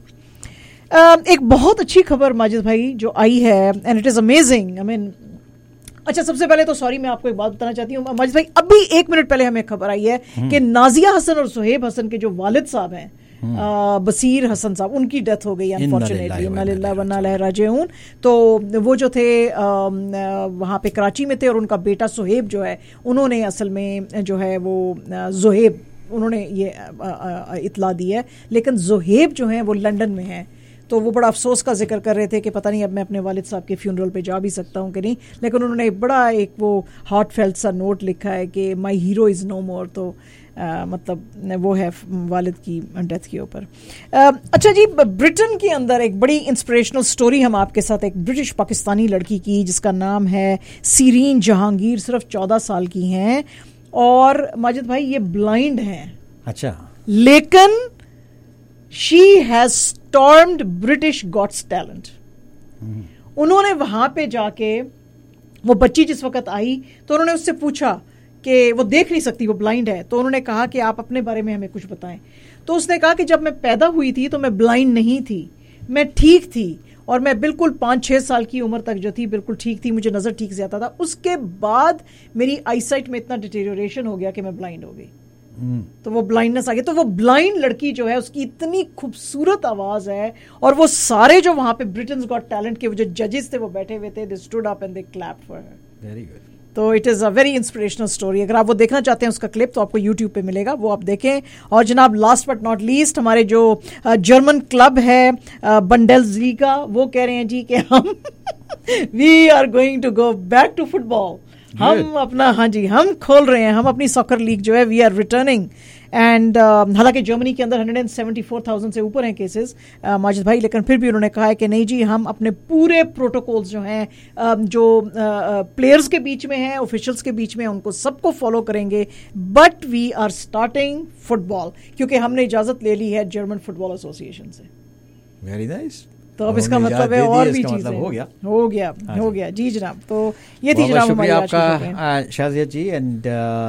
एक बहुत अच्छी खबर माजिद भाई जो आई है, and it is amazing, I mean, अच्छा सबसे पहले तो सॉरी मैं आपको एक बात बताना चाहती हूँ माजिद भाई, अभी 1 मिनट पहले हमें खबर आई है कि नाजिया हसन और सुहेब हसन के जो वालिद साहब हैं, बसीर हसन साहब, उनकी डेथ हो गई अनफॉर्चुनेटली, इन्ना लिल्लाहि व इन्ना इलैहि राजिऊन। तो वो जो थे वहाँ पे कराची में थे, और उनका बेटा सुहेब जो है उन्होंने असल में जो है वो ज़ुहेब उन्होंने ये इतला दी है, लेकिन ज़ुहेब जो हैं वो लंदन में हैं। तो वो बड़ा अफसोस का जिक्र कर रहे थे कि पता नहीं अब मैं अपने वालिद साहब के फ्यूनरल पे जा भी सकता हूँ कि नहीं, लेकिन उन्होंने बड़ा एक वो हार्ट फेल्ट सा नोट लिखा है कि my hero is no more. तो मतलब वो है वालिद की डेथ के ऊपर। अच्छा जी, ब्रिटेन के अंदर एक बड़ी इंस्पिरेशनल स्टोरी हम आपके साथ, एक ब्रिटिश पाकिस्तानी लड़की की जिसका नाम है सीरीन जहांगीर, सिर्फ 14 साल की हैं, और माजिद भाई ये ब्लाइंड हैं। अच्छा, लेकिन she has stormed British gots talent. उन्होंने वहां पे जाके, वो बच्ची जिस वक्त आई तो उन्होंने उससे पूछा कि वो देख नहीं सकती, वो ब्लाइंड है, तो उन्होंने कहा कि आप अपने बारे में हमें कुछ बताएं। तो उसने कहा कि जब मैं पैदा हुई थी तो मैं ब्लाइंड नहीं थी, मैं ठीक थी, और मैं बिल्कुल 5-6 साल की उम्र तक जो थी बिल्कुल ठीक थी, मुझे नज़र ठीक से आता था। उसके बाद मेरी आईसाइट में इतना डिटेरियोरेशन हो गया कि मैं ब्लाइंड हो गई, तो वो ब्लाइंडनेस आ गई। तो वो ब्लाइंड लड़की जो है उसकी इतनी खूबसूरत आवाज है, और वो सारे जो वहां पे ब्रिटेन्स गॉट टैलेंट के वो जो जजेस थे वो बैठे हुए थे, they stood up and they clapped for her. Very good. तो it is a very inspirational story. अगर आप वो देखना चाहते हैं उसका क्लिप तो आपको यूट्यूब पे मिलेगा, वो आप देखें। और जनाब लास्ट बट नॉट लीस्ट, हमारे जो जर्मन क्लब है बंडेल्सलीगा, वो कह रहे हैं जी कि हम we are going to go back to football. हम अपना, हाँ जी, हम खोल रहे हैं, हम अपनी सॉकर लीग जो है वी आर रिटर्निंग। एंड हालांकि जर्मनी के अंदर 174,000 से ऊपर हैं केसेस माजिद भाई, लेकिन फिर भी उन्होंने कहा है कि नहीं जी, हम अपने पूरे प्रोटोकॉल्स जो हैं जो प्लेयर्स के बीच में हैं, ऑफिशियल्स के बीच में, उनको सबको फॉलो करेंगे, but we are starting football, क्योंकि हमने इजाज़त ले ली है जर्मन फुटबॉल एसोसिएशन से। Very nice. तो अब इसका मतलब है और भी चीजें मतलब हो गया जी जनाब। तो ये थी जनाब हमारी आज की आपका शाजिया जी। एंड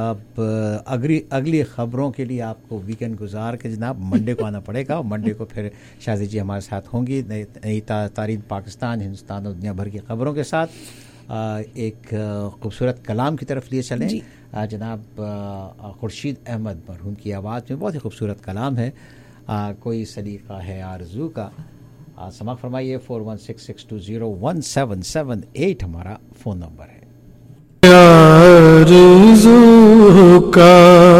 अगली खबरों के लिए आपको वीकेंड गुजार के जनाब मंडे को आना पड़ेगा, और मंडे को फिर शाजिया जी हमारे साथ होंगी नई तारीख पाकिस्तान, हिंदुस्तान और दुनिया भर की खबरों के साथ। एक खूबसूरत कलाम की तरफ लिए चलें जनाब। खुर्शीद अहमद मरहूम की आवाज़ में बहुत ही खूबसूरत कलाम है, कोई सलीका है आरज़ू का। समाअत फरमाइए। 4166201778 हमारा फ़ोन नंबर है। आरज़ू का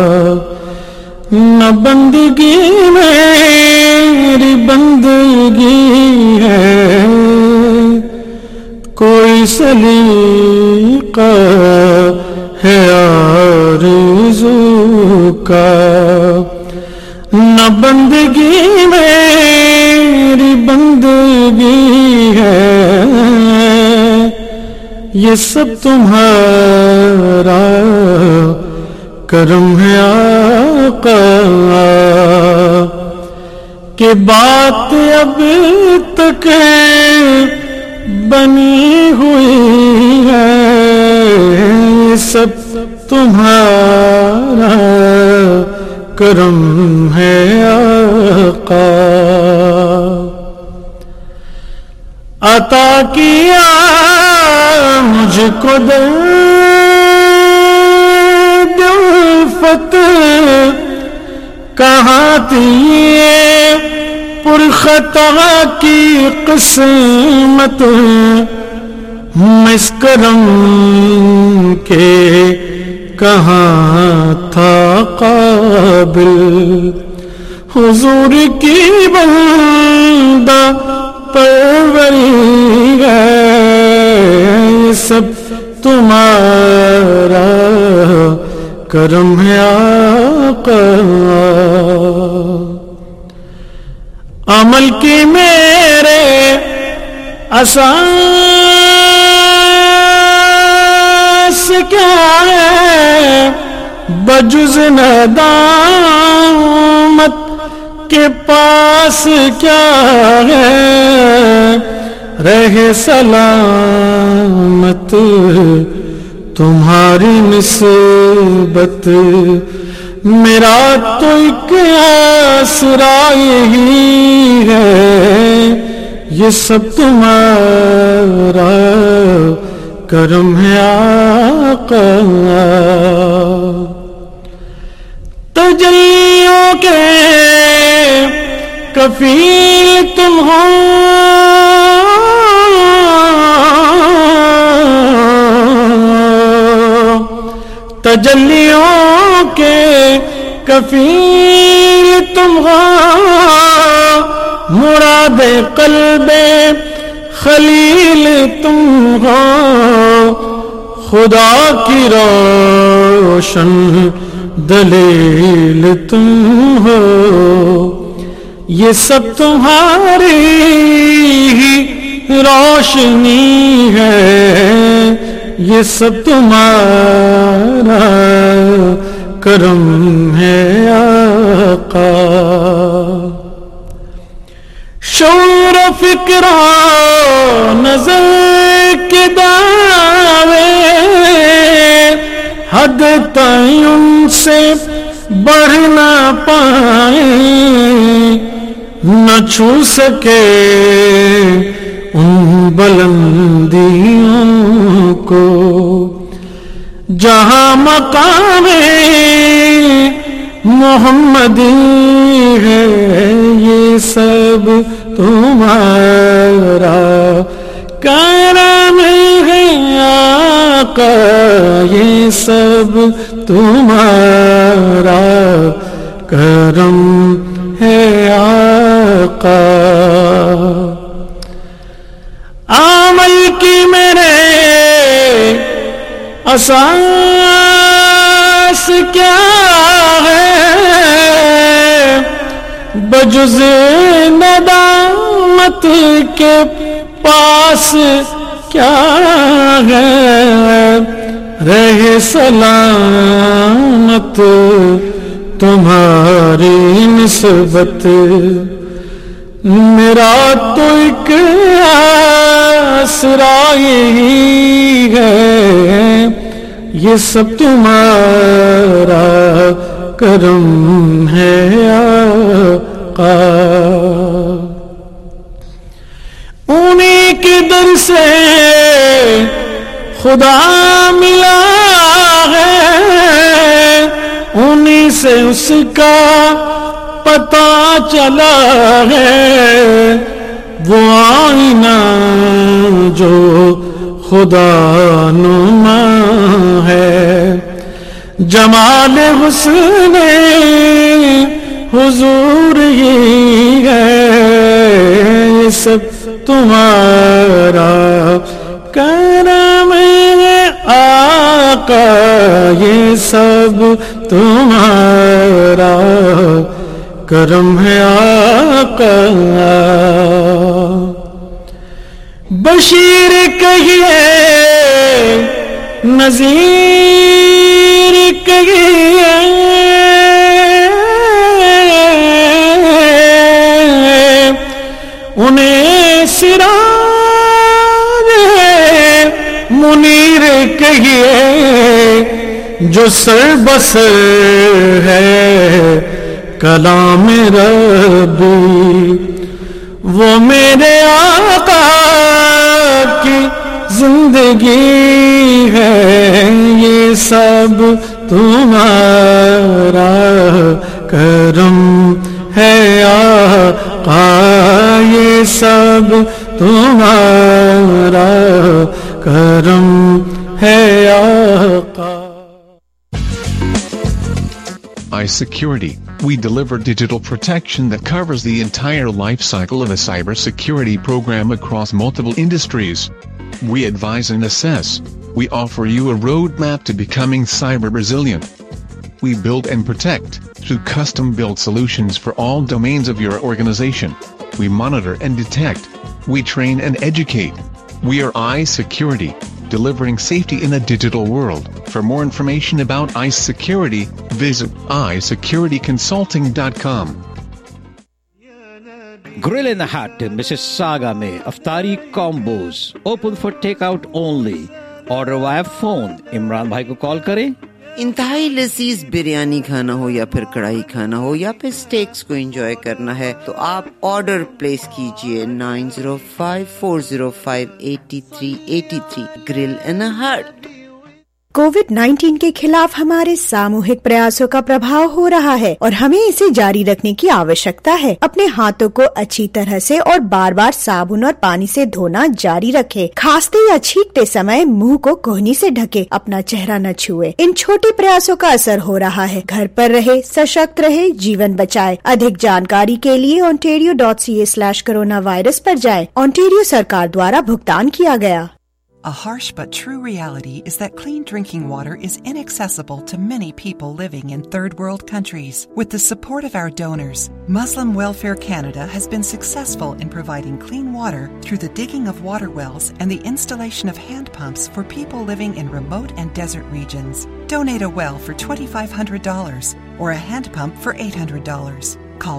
न बंदगी मेरी बंदगी है, कोई सलीका है आरज़ू का, न बंदगी मेरी बंदगी है, ये सब तुम्हारा करम है आका, कि बात अब तक बनी हुई है, ये सब तुम्हारा करम है आका। अता किया मुझको दर्द صورت کہاں تھی یہ پرخطا کی قسمت اس کرم کے کہاں تھا قابل حضور کی بندہ پروری ہے یہ سب تمہارا کرم ہے آقا عمل کی میرے اساس کیا ہے بجز ندامت کے پاس کیا ہے رہے سلامت تمہاری نسبت میرا تو ایک آسرا یہی ہے یہ سب تمہارا کرم ہے آقا تجلیوں کے کفیل تم ہو تجلیوں کے کفیل تم ہو مراد قلب خلیل تم ہو خدا کی روشن دلیل تم ہو یہ سب تمہاری ہی روشنی ہے یہ سب تمہارا کرم ہے آقا شعور و فکر و نظر کے دعوے حد تعین سے بڑھ نہ پائے نہ چھو سکے ان بلندیوں کو جہاں مقام محمدی ہے یہ سب تمہارا کرم ہے آقا یہ سب تمہارا کرم ہے آقا عمل کی میرے اساس کیا ہے بجز ندامت کے پاس کیا ہے رہے سلامت تمہاری نسبت میرا تو ایک آسرا یہی ہے یہ سب تمہارا کرم ہے آقا انہیں کے در سے خدا ملا ہے انہیں سے اس کا پتہ چلا ہے وہ آئینہ جو خدا نما ہے جمال حسن حضور ہی ہے یہ سب تمہارا کرم ہے آقا یہ سب تمہارا کرم ہے آقا بشیر کہیے نذیر کہیے انہیں سراج منیر کہیے جو سر بسر ہے کلام ربی وہ میرے آقا کی زندگی ہے یہ سب तुम्हारा करम है आका, ये सब तुम्हारा करम है आका. iSecurity. We deliver digital protection that covers the entire life cycle of a cybersecurity program across multiple industries. We advise and assess. We offer you a roadmap to becoming cyber resilient. We build and protect through custom-built solutions for all domains of your organization. We monitor and detect. We train and educate. We are iSecurity, delivering safety in a digital world. For more information about iSecurity, visit isecurityconsulting.com. Grill in the Hut in Mississauga में अफ्तारी combos open for take out only. Order via phone. Imran भाई को कॉल करें. इंतहाई लजीज बिरयानी खाना हो या फिर कढ़ाई खाना हो या फिर स्टेक्स को एंजॉय करना है तो आप ऑर्डर प्लेस कीजिए 9054058383. ग्रिल इन अ हट. कोविड-19 के खिलाफ हमारे सामूहिक प्रयासों का प्रभाव हो रहा है और हमें इसे जारी रखने की आवश्यकता है. अपने हाथों को अच्छी तरह से और बार बार साबुन और पानी से धोना जारी रखें. खांसते या छींकते समय मुंह को कोहनी से ढके. अपना चेहरा न छुए. इन छोटे प्रयासों का असर हो रहा है. घर पर रहे, सशक्त रहे, जीवन बचाए. अधिक जानकारी के लिए ontario.ca/coronavirus पर जाएं. ओंटारियो सरकार द्वारा भुगतान किया गया. A harsh but true reality is that clean drinking water is inaccessible to many people living in third world countries. With the support of our donors, Muslim Welfare Canada has been successful in providing clean water through the digging of water wells and the installation of hand pumps for people living in remote and desert regions. Donate a well for $2,500 or a hand pump for $800. Call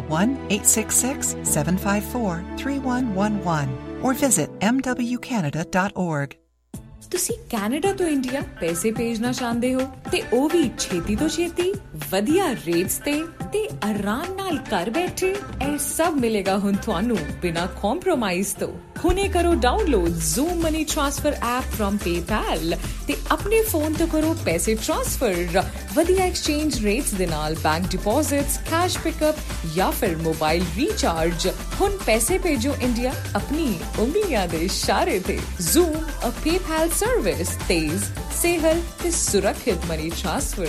1-866-754-3111 or visit mwcanada.org. ਤੁਸੀਂ ਕੈਨੇਡਾ ਤੋਂ ਇੰਡੀਆ ਪੈਸੇ ਭੇਜਣਾ ਚਾਹੁੰਦੇ ਹੋ ਤੇ ਉਹ ਵੀ ਛੇਤੀ ਤੋਂ ਛੇਤੀ ਵਧੀਆ ਰੇਟਸ ਤੇ ਆਰਾਮ ਨਾਲ ਘਰ ਬੈਠੇ ਇਹ ਸਭ ਮਿਲੇਗਾ ਹੁਣ ਤੁਹਾਨੂੰ ਬਿਨਾਂ ਕੰਪਰੋਮਾਈਜ਼ ਤੋਂ. ਹੁਣੇ ਕਰੋ download Zoom Money Transfer app from PayPal ਤੇ ਆਪਣੇ ਫੋਨ ਤੋਂ ਕਰੋ ਪੈਸੇ ਟ੍ਰਾਂਸਫਰ. ਵਧੀਆ ਐਕਸਚੇਂਜ ਰੇਟਸ ਦੇ ਨਾਲ ਬੈਂਕ ਡਿਪੋਜ਼ਿਟਸ, ਕੈਸ਼ ਪਿਕਅਪ ਜਾਂ ਫਿਰ ਮੋਬਾਈਲ ਰੀਚਾਰਜ. ਹੁਣ ਪੈਸੇ ਭੇਜੋ ਇੰਡੀਆ ਆਪਣੀ ਉਂਗਲੀਆਂ ਦੇ ਇਸ਼ਾਰੇ ਤੇ. Zoom, a PayPal service, तेज, सेहल ते सुरक्षित मनी ट्रांसफर.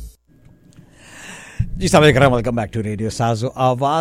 जी साहब welcome back to radio Saazo आवाज.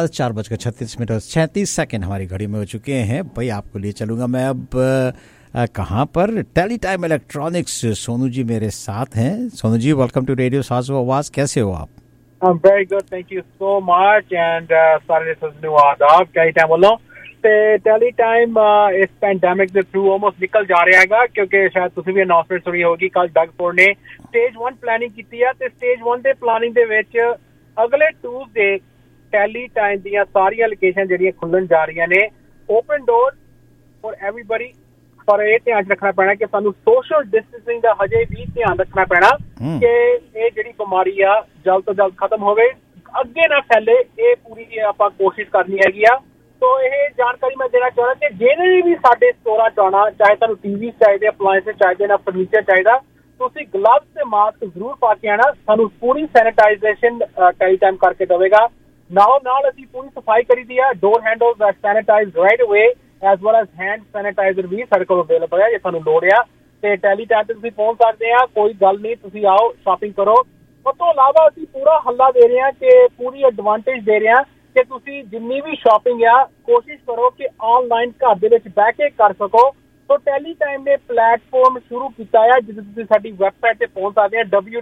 4:36 हमारी घड़ी में हो चुके हैं. भाई आपको लिए चलूंगा मैं अब कहाँ पर. Teletime electronics Sonu ji मेरे साथ हैं. Sonu ji welcome to radio Saazo Awaz. कैसे हो आप? I'm very good, thank you so much. And सारे सज्जनों आदाब. टेली टाइम बोलो ਤੇ ਟੈਲੀ ਟਾਈਮ ਇਸ ਪੈਂਡੈਮਿਕ ਦੇ ਥਰੂ ਆਲਮੋਸਟ ਨਿਕਲ ਜਾ ਰਿਹਾ ਹੈਗਾ ਕਿਉਂਕਿ ਸ਼ਾਇਦ ਤੁਸੀਂ ਵੀ ਅਨਾਉਂਸਮੈਂਟ ਸੁਣੀ ਹੋਗੀ. ਕੱਲ ਡਗਫੋਰਡ ਨੇ ਸਟੇਜ 1 ਪਲੈਨਿੰਗ ਕੀਤੀ ਆ ਤੇ ਸਟੇਜ 1 ਦੇ ਪਲਾਨਿੰਗ ਦੇ ਵਿੱਚ ਅਗਲੇ ਟਿਊਜ਼ਡੇ ਟੈਲੀ ਟਾਈਮ ਦੀਆਂ ਸਾਰੀਆਂ ਲੋਕੇਸ਼ਨ ਜਿਹੜੀਆਂ ਖੁੱਲਣ ਜਾ ਰਹੀਆਂ ਨੇ. Open door for everybody. ਪਰ ਇਹ ਧਿਆਨ ਰੱਖਣਾ ਪੈਣਾ ਕਿ ਸਾਨੂੰ ਸੋਸ਼ਲ ਡਿਸਟੈਂਸਿੰਗ ਦਾ ਹਜੇ ਵੀ ਧਿਆਨ ਰੱਖਣਾ ਪੈਣਾ ਕਿ ਇਹ ਜਿਹੜੀ ਬਿਮਾਰੀ ਆ ਜਲਦ ਤੋਂ ਜਲਦ ਖਤਮ ਹੋਵੇ, ਅੱਗੇ ਨਾ ਫੈਲੇ. ਇਹ ਪੂਰੀ ਆਪਾਂ ਕੋਸ਼ਿਸ਼ ਕਰਨੀ ਹੈਗੀ ਆ. तो ये जानकारी मैं देना चाह रहा कि जिन्हें भी साडे स्टोरां जाना, चाहे तुहानूं टीवी चाहिए, अपलायंसेस चाहिए ना फर्नीचर चाहिए, तुसीं ग्लव्स ते मास्क जरूर पा के आना. सानूं पूरी सैनिटाइजेशन टेली टाइम करके देवेगा. नाल असीं पूरी सफाई करी दी है. Door handles are sanitised right away as well as hand sanitiser भी साडे कोल अवेलेबल है. जे तुहानूं लोड़ आ ते टेली टाइम ते तुसीं पहुंच सकदे आ. कोई गल नहीं, तुसीं आओ शॉपिंग करो. उस तो इलावा असीं पूरा हल्ला दे रहे हैं कि पूरी एडवांटेज दे रहे हैं कि तुसी जिन्नी भी शॉपिंग आ कोशिश करो कि ऑनलाइन घर दे विच बैठ के कर सको. तो टेली टाइम ने प्लेटफॉर्म शुरू किया है जिस तुसी साडी वैबसाइट ते पहुंच सकते हैं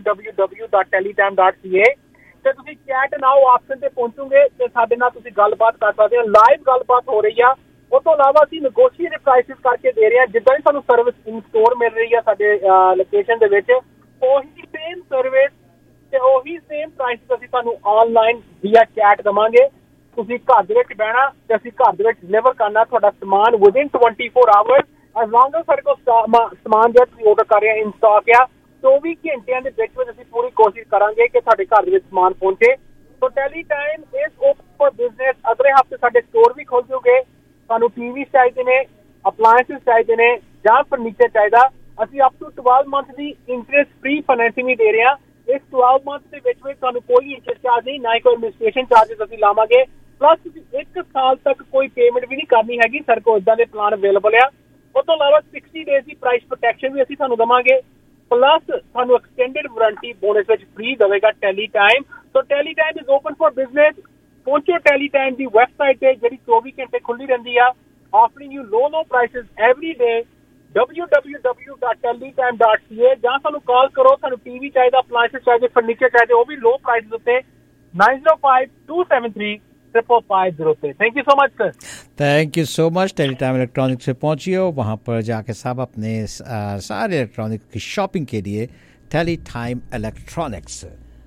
www.teletime.ca ते तुसी चैट नाउ ऑप्शन ते पहुंचोगे ते साडे नाल तुसी गलबात कर सकते हैं. लाइव गलबात हो रही है. उस तो इलावा असीं नेगोशिएट प्राइसेस करके दे रहे हैं. जिद्दां ही सानूं सर्विस इन स्टोर मिल रही है साडे लोकेशन दे विच, ओही सेम सर्विस ते ओही सेम प्राइसेस असीं तुहानूं ऑनलाइन विया चैट देवांगे. ਤੁਸੀਂ ਘਰ ਦੇ ਵਿੱਚ ਬਹਿਣਾ ਤੇ ਅਸੀਂ ਘਰ ਦੇ ਵਿੱਚ ਡਿਲੀਵਰ ਕਰਨਾ ਤੁਹਾਡਾ ਸਮਾਨ within 24 hours. As long as ਸਾਡੇ ਕੋਲ ਸਮਾਨ ਜਿਹੜਾ ਤੁਸੀਂ ਆਰਡਰ ਕਰ ਰਹੇ ਇਨ ਸਟਾਕ ਆ 24 ਘੰਟਿਆਂ ਦੇ ਵਿੱਚ ਅਸੀਂ ਪੂਰੀ ਕੋਸ਼ਿਸ਼ ਕਰਾਂਗੇ ਕਿ ਤੁਹਾਡੇ ਘਰ ਦੇ ਵਿੱਚ ਸਮਾਨ ਪਹੁੰਚੇ. So Teletime is open for business. ਅਗਲੇ ਹਫਤੇ ਸਾਡੇ ਸਟੋਰ ਵੀ ਖੁੱਲ ਜੂਗੇ. ਸਾਨੂੰ ਟੀਵੀ ਚਾਹੀਦੇ ਨੇ, ਅਪਲਾਇੰਸਿਸ ਚਾਹੀਦੇ ਨੇ ਜਾਂ ਫਰਨੀਚਰ ਚਾਹੀਦਾ, ਅਸੀਂ ਅਪ ਟੂ 12 ਮੰਥ ਦੀ ਇੰਟਰਸਟ ਫ੍ਰੀ ਫਾਈਨੈਂਸਿੰਗ ਵੀ ਦੇ ਰਹੇ ਹਾਂ. ਇਸ 12 ਮੰਥ ਦੇ ਵਿੱਚ ਤੁਹਾਨੂੰ ਕੋਈ ਇੰਟਰਸਟ ਚਾਰਜ ਨਹੀਂ, ਨਾ ਹੀ ਕੋਈ ਐਡਮਿਨਿਸਟ੍ਰੇਸ਼ਨ ਚਾਰਜਸ ਅਸੀਂ ਲਾਵਾਂਗੇ, ਪਲੱਸ ਤੁਸੀਂ 1 ਸਾਲ ਤੱਕ ਕੋਈ ਪੇਮੈਂਟ ਵੀ ਨਹੀਂ ਕਰਨੀ ਹੈਗੀ। ਸਾਡੇ ਕੋਲ ਇਦਾਂ ਦੇ ਪਲਾਨ ਅਵੇਲੇਬਲ ਆ। ਉਸ ਤੋਂ ਇਲਾਵਾ 60 ਡੇਜ਼ ਦੀ ਪ੍ਰਾਈਸ ਪ੍ਰੋਟੈਕਸ਼ਨ ਵੀ ਅਸੀਂ ਤੁਹਾਨੂੰ ਦੇਵਾਂਗੇ, ਪਲੱਸ ਤੁਹਾਨੂੰ ਐਕਸਟੈਂਡਡ ਵਾਰੰਟੀ ਬੋਨਸ ਵਿੱਚ ਫ੍ਰੀ ਦੇਵੇਗਾ Teletime. So Teletime is open for business. ਪਹੁੰਚੋ ਟੈਲੀ ਟਾਈਮ ਦੀ ਵੈਬਸਾਈਟ ਤੇ ਜਿਹੜੀ 24 ਘੰਟੇ ਖੁੱਲੀ ਰਹਿੰਦੀ ਆ, offering you low prices every day, www.teletime.ca, ਜਾਂ ਸਾਨੂੰ ਕਾਲ ਕਰੋ, ਤੁਹਾਨੂੰ ਟੀਵੀ ਚਾਹੀਦਾ, ਅਪਲਾਇੰਸਸ ਚਾਹੀਦੇ, ਫਰਨੀਚਰ ਚਾਹੀਦੇ, ਉਹ ਵੀ ਲੋ ਪ੍ਰਾਈਸ ਉੱਤੇ 9052735550 पे। Thank you so much sir. Thank you so much. Teletime electronics से पहुंचिए, वहाँ पर जाके सब अपने सारे इलेक्ट्रॉनिक की शॉपिंग के लिए टेलीटाइम इलेक्ट्रॉनिक्स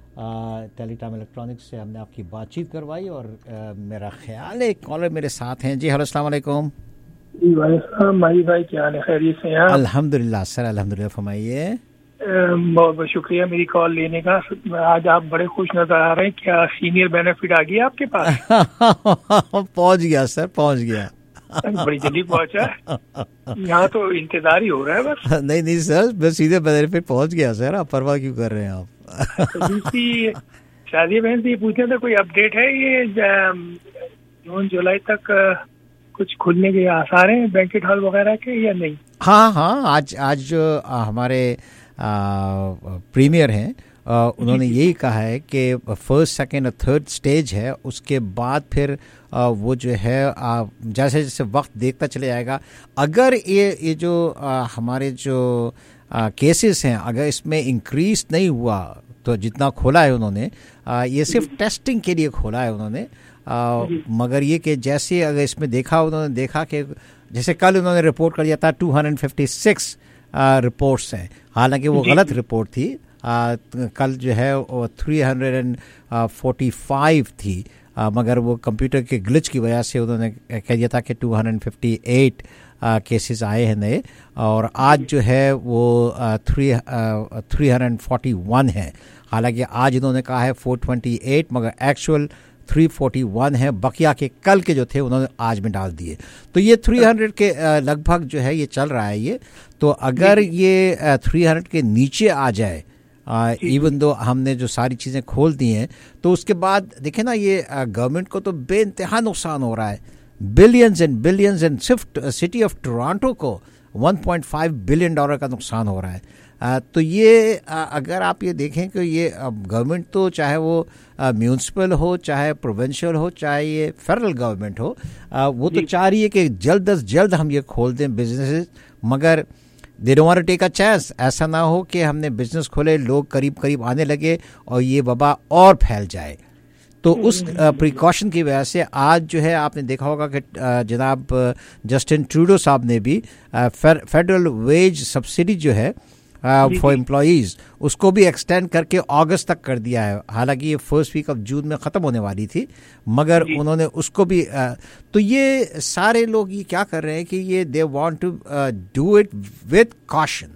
से हमने आपकी बातचीत करवाई और मेरा ख्याल है एक कॉलर मेरे साथ हैं। जी हेलो, अस्सलाम वालेकुम। जी वालेकुम भाई, क्या हाल है, खैरियत से हैं? अल्हम्दुलिल्लाह सर, अल्हम्दुलिल्लाह। फरमाइए। बहुत बहुत शुक्रिया मेरी कॉल लेने का। आज आप बड़े खुश नजर आ रहे हैं, क्या सीनियर बेनिफिट आ गया आपके पास? पहुंच गया सर, पहुंच गया। बड़ी जल्दी पहुंचा। यहाँ तो इंतजार ही हो रहा है बस। नहीं सर, मैं सीधे बेनिफिट पहुंच गया सर, आप परवाह क्यों कर रहे हैं आप? दूसरी शादी बहन से ये पूछना था, कोई अपडेट है ये जून जुलाई तक कुछ खुलने के आसार हैं बैंकेट हॉल वगैरह के या नहीं? हाँ, आज जो हमारे प्रीमियर हैं उन्होंने यही कहा है कि फर्स्ट, सेकंड और थर्ड स्टेज है, उसके बाद फिर वो जो है जैसे जैसे वक्त देखता चले जाएगा, अगर ये जो हमारे जो केसेस हैं अगर इसमें इंक्रीज नहीं हुआ तो जितना खोला है उन्होंने ये सिर्फ टेस्टिंग के लिए खोला है उन्होंने, मगर ये कि जैसे अगर इसमें उन्होंने देखा कि जैसे कल उन्होंने रिपोर्ट कर दिया था 256 रिपोर्ट्स हैं, हालांकि वो गलत रिपोर्ट थी। कल जो है वो 345 थी, मगर वो कंप्यूटर के ग्लिच की वजह से उन्होंने कह दिया था कि 258 केसेस आए हैं नए, और आज जो है वो 341 है। हालांकि आज इन्होंने कहा है 428, मगर एक्चुअल 341 है। बकिया के कल के जो थे उन्होंने आज में डाल दिए, तो ये 300 के लगभग जो है ये चल रहा है ये। तो अगर ये 300 के नीचे आ जाए, इवन दो हमने जो सारी चीज़ें खोल दी हैं, तो उसके बाद देखें ना ये गवर्नमेंट को तो बेइंतहा नुकसान हो रहा है, बिलियंस एंड बिलियंस, एंड सिर्फ सिटी ऑफ टोरंटो को $1.5 बिलियन का नुकसान हो रहा है। तो ये अगर आप ये देखें कि ये गवर्नमेंट तो चाहे वो म्यूनसिपल हो, चाहे प्रोविंशियल हो, चाहे ये फेडरल गवर्नमेंट हो, वो तो चाह रही है कि जल्द अज जल्द हम ये खोल दें बिजनेसेस, मगर they don't want to take a chance. ऐसा ना हो कि हमने बिजनेस खोले, लोग करीब करीब आने लगे और ये वबा और फैल जाए। तो उस प्रिकॉशन की वजह से आज जो है आपने देखा होगा कि जनाब जस्टिन ट्रूडो साहब ने भी फेडरल वेज सब्सिडी जो है फॉर एम्प्लॉइज उसको भी एक्सटेंड करके अगस्त तक कर दिया है। हालांकि ये फर्स्ट वीक ऑफ जून में ख़त्म होने वाली थी, मगर उन्होंने उसको भी तो ये सारे लोग ये क्या कर रहे हैं कि ये they want to do it with caution.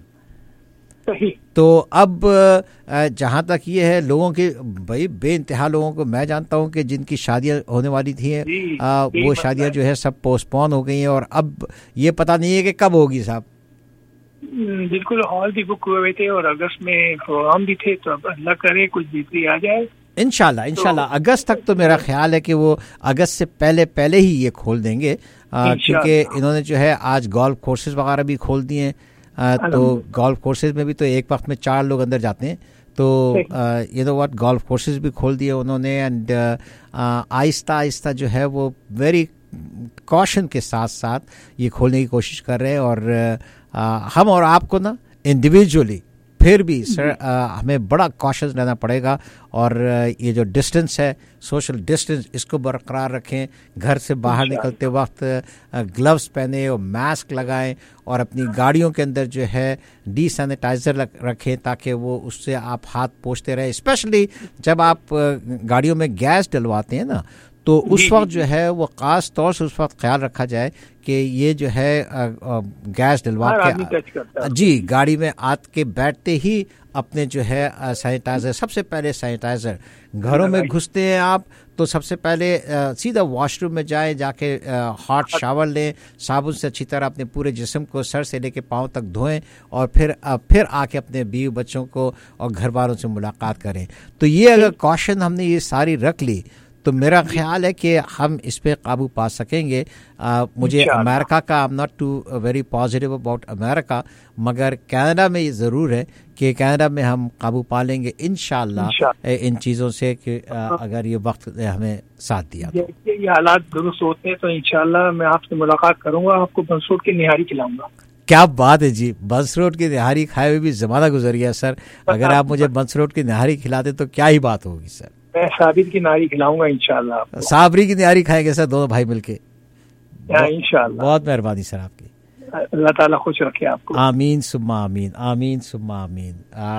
तो अब जहाँ तक ये है लोगों के भाई बेइंतहा लोगों को मैं जानता हूँ कि जिनकी शादियाँ होने वाली थी वो शादियाँ जो है सब पोस्टपोन हो गई हैं, और अब ये पता नहीं है कि कब होगी साहब। बिल्कुल, हॉल भी बुक हुए थे और अगस्त में प्रोग्राम भी थे, तो अब अल्लाह करे कुछ बेहतरी आ जाए इंशाल्लाह। अगस्त तक तो मेरा ख्याल है कि वो अगस्त से पहले ही ये खोल देंगे, क्योंकि इन्होंने जो है आज गोल्फ कोर्सेज वगैरह भी खोल दिए हैं। तो गोल्फ कोर्सेज में भी तो एक वक्त में 4 लोग अंदर जाते हैं, तो ये नो व्हाट गोल्फ कोर्सेज भी खोल दिए उन्होंने, एंड आहिस्ता आहिस्ता जो है वो वेरी कॉशन के साथ साथ ये खोलने की कोशिश कर रहे हैं। और हम और आपको ना इंडिविजुअली फिर भी सर हमें बड़ा कॉशियस रहना पड़ेगा, और ये जो डिस्टेंस है, सोशल डिस्टेंस, इसको बरकरार रखें। घर से बाहर निकलते वक्त ग्लव्स पहने और मास्क लगाएं, और अपनी गाड़ियों के अंदर जो है डीसैनिटाइज़र रखें ताकि वो उससे आप हाथ पोंछते रहें। स्पेशली जब आप गाड़ियों में गैस डलवाते हैं ना, تو اس وقت جو ہے وہ خاص طور سے اس وقت خیال رکھا جائے کہ یہ جو ہے گیس ڈلوا کے جی گاڑی میں آ کے بیٹھتے ہی اپنے جو ہے سینیٹائزر، سب سے پہلے سینیٹائزر، گھروں میں گھستے ہیں آپ تو سب سے پہلے سیدھا واش روم میں جائیں، جا کے ہاٹ شاور لیں، صابن سے اچھی طرح اپنے پورے جسم کو سر سے لے کے پاؤں تک دھوئیں، اور پھر آ کے اپنے بیوی بچوں کو اور گھر والوں سے ملاقات کریں. تو یہ اگر کوشن ہم نے یہ ساری رکھ لی تو میرا خیال ہے کہ ہم اس پہ قابو پا سکیں گے. مجھے امریکہ کا I'm not too very positive about America, مگر کینیڈا میں یہ ضرور ہے کہ کینیڈا میں ہم قابو پا لیں گے انشاءاللہ ان چیزوں سے، کہ اگر یہ وقت ہمیں ساتھ دیا. یہ حالات درست ہوتے ہیں تو انشاءاللہ میں آپ سے ملاقات کروں گا، آپ کو بنسروٹ کی نہاری کھلاؤں گا. کیا بات ہے جی، بنسروٹ کی نہاری کھائے ہوئے بھی زمانہ گزر گیا سر. اگر آپ مجھے بنسروٹ کی نہاری کھلا دیں تو کیا ہی بات ہوگی سر. میں صابری کی نہاری کھلاؤں گا انشاءاللہ. صابری کی نہاری کھائیں گے سر دونوں بھائی مل کے انشاءاللہ. بہت مہربانی سر آپ کی. اللہ تعالیٰ خوش رکھے آپ کو. آمین ثم آمین، آمین ثم آمین.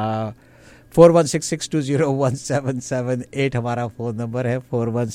4166201778 ہمارا فون نمبر ہے.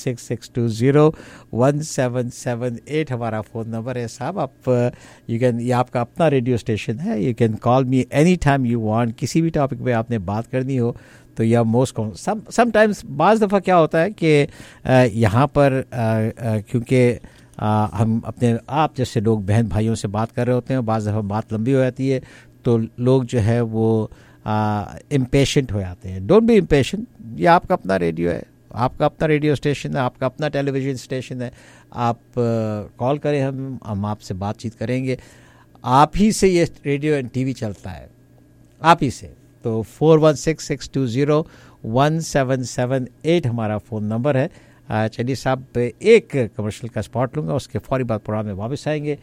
4166201778 ہمارا فون نمبر ہے. صاحب آپ یہ آپ کا اپنا ریڈیو اسٹیشن ہے. You can call me any time you want. کسی بھی ٹاپک پہ آپ نے بات کرنی ہو تو یا سم ٹائمز بعض دفعہ کیا ہوتا ہے کہ یہاں پر کیونکہ ہم اپنے آپ جیسے لوگ بہن بھائیوں سے بات کر رہے ہوتے ہیں، بعض دفعہ بات لمبی ہو جاتی ہے تو لوگ جو ہے وہ امپیشنٹ ہو جاتے ہیں. Don't be impatient. یہ آپ کا اپنا ریڈیو ہے، آپ کا اپنا ریڈیو اسٹیشن ہے، آپ کا اپنا ٹیلی ویژن اسٹیشن ہے. آپ کال کریں، ہم آپ سے بات چیت کریں گے. آپ ہی سے یہ ریڈیو اینڈ ٹی وی چلتا ہے، آپ ہی سے. تو 4166201778 ہمارا فون نمبر ہے. چلیے صاحب ایک کمرشل کا اسپاٹ لوں گا، اس کے فوری بعد پروگرام میں واپس آئیں گے.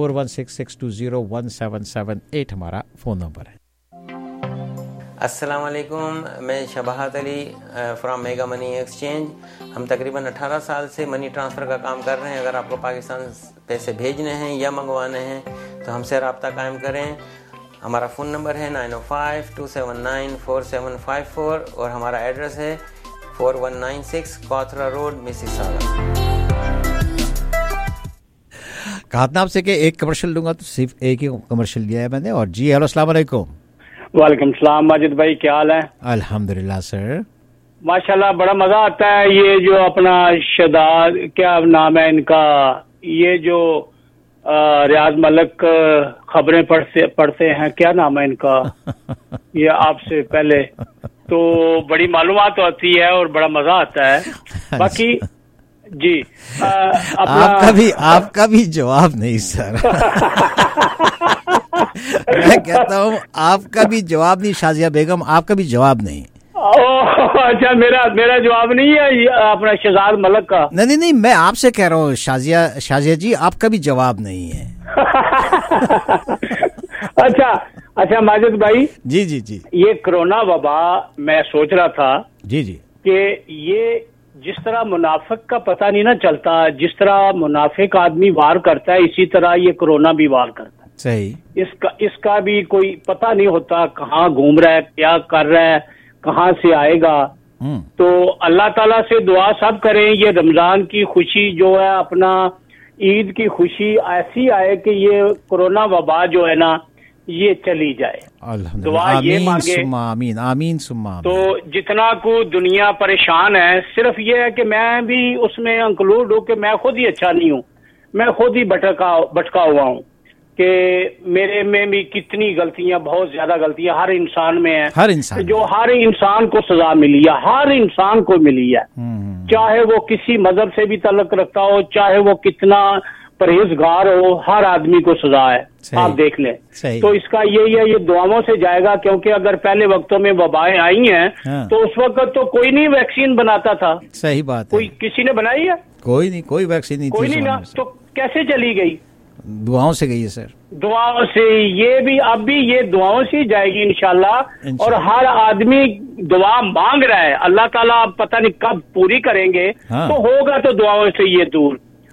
4166201778 ہمارا فون نمبر ہے. السلام علیکم، میں Shabahat Ali from mega money exchange. ہم تقریباً 18 سال سے منی ٹرانسفر کا کام کر رہے ہیں. اگر آپ کو پاکستان پیسے بھیجنے ہیں یا منگوانے ہیں تو ہم سے رابطہ قائم کریں. ہمارا فون نمبر ہے 905-279-4754 اور ہمارا ایڈریس ہے 4196 کوتھرا روڈ، مسیساگا. کہا تھا آپ سے کہ ایک کمرشل لوں گا تو صرف ایک ہی کمرشل لیا ہے میں نے. اور جی ہیلو، السلام علیکم. وعلیکم السلام. ماجد بھائی کیا حال ہے؟ الحمدللہ سر، ماشاءاللہ بڑا مزہ آتا ہے. یہ جو اپنا شداد کیا نام ہے ان کا، یہ جو ریاض ملک خبریں پڑھتے ہیں، کیا نام ہے ان کا، یہ آپ سے پہلے تو بڑی معلومات ہوتی ہے اور بڑا مزہ آتا ہے. باقی جی آپ کا بھی جواب نہیں سر. میں کہتا ہوں آپ کا بھی جواب نہیں. شازیہ بیگم آپ کا بھی جواب نہیں. اچھا میرا جواب نہیں ہے اپنا شہزاد ملک کا. نہیں میں آپ سے کہہ رہا ہوں شازیہ جی آپ کا بھی جواب نہیں ہے. اچھا ماجد بھائی جی یہ کرونا وبا میں سوچ رہا تھا جی کہ یہ جس طرح منافق کا پتہ نہیں نہ چلتا، جس طرح منافق آدمی وار کرتا ہے اسی طرح یہ کرونا بھی وار کرتا ہے. صحیح. اس کا بھی کوئی پتہ نہیں ہوتا کہاں گھوم رہا ہے، کیا کر رہا ہے، کہاں سے آئے گا. تو اللہ تعالیٰ سے دعا سب کریں یہ رمضان کی خوشی جو ہے، اپنا عید کی خوشی ایسی آئے کہ یہ کرونا وبا جو ہے نا یہ چلی جائے. دعا یہ مانگے. آمین. تو جتنا کو دنیا پریشان ہے، صرف یہ ہے کہ میں بھی اس میں انکلوڈ ہوں کہ میں خود ہی اچھا نہیں ہوں، میں خود ہی بھٹکا ہوا ہوں کہ میرے میں بھی کتنی غلطیاں، بہت زیادہ غلطیاں ہر انسان میں ہیں، جو ہر انسان کو سزا ملی ہے، ہر انسان کو ملی ہے، چاہے وہ کسی مذہب سے بھی تعلق رکھتا ہو، چاہے وہ کتنا پرہیزگار ہو، ہر آدمی کو سزا ہے. آپ دیکھ لیں. تو اس کا یہی ہے، یہ دعاؤں سے جائے گا. کیونکہ اگر پہلے وقتوں میں وبائیں آئی ہیں تو اس وقت تو کوئی نہیں ویکسین بناتا تھا. صحیح بات. کوئی کسی نے بنائی ہے؟ کوئی نہیں، کوئی ویکسین نہیں، کوئی نہیں نا. تو کیسے چلی گئی؟ دعاؤں سے گئی ہے سر. دعاؤں سے. یہ بھی اب بھی یہ دعاؤں سے جائے گی انشاءاللہ. اور ہر آدمی دعا مانگ رہا ہے، اللہ تعالیٰ پتہ نہیں کب پوری کریں گے. تو ہوگا تو دعاؤں سے یہ دور.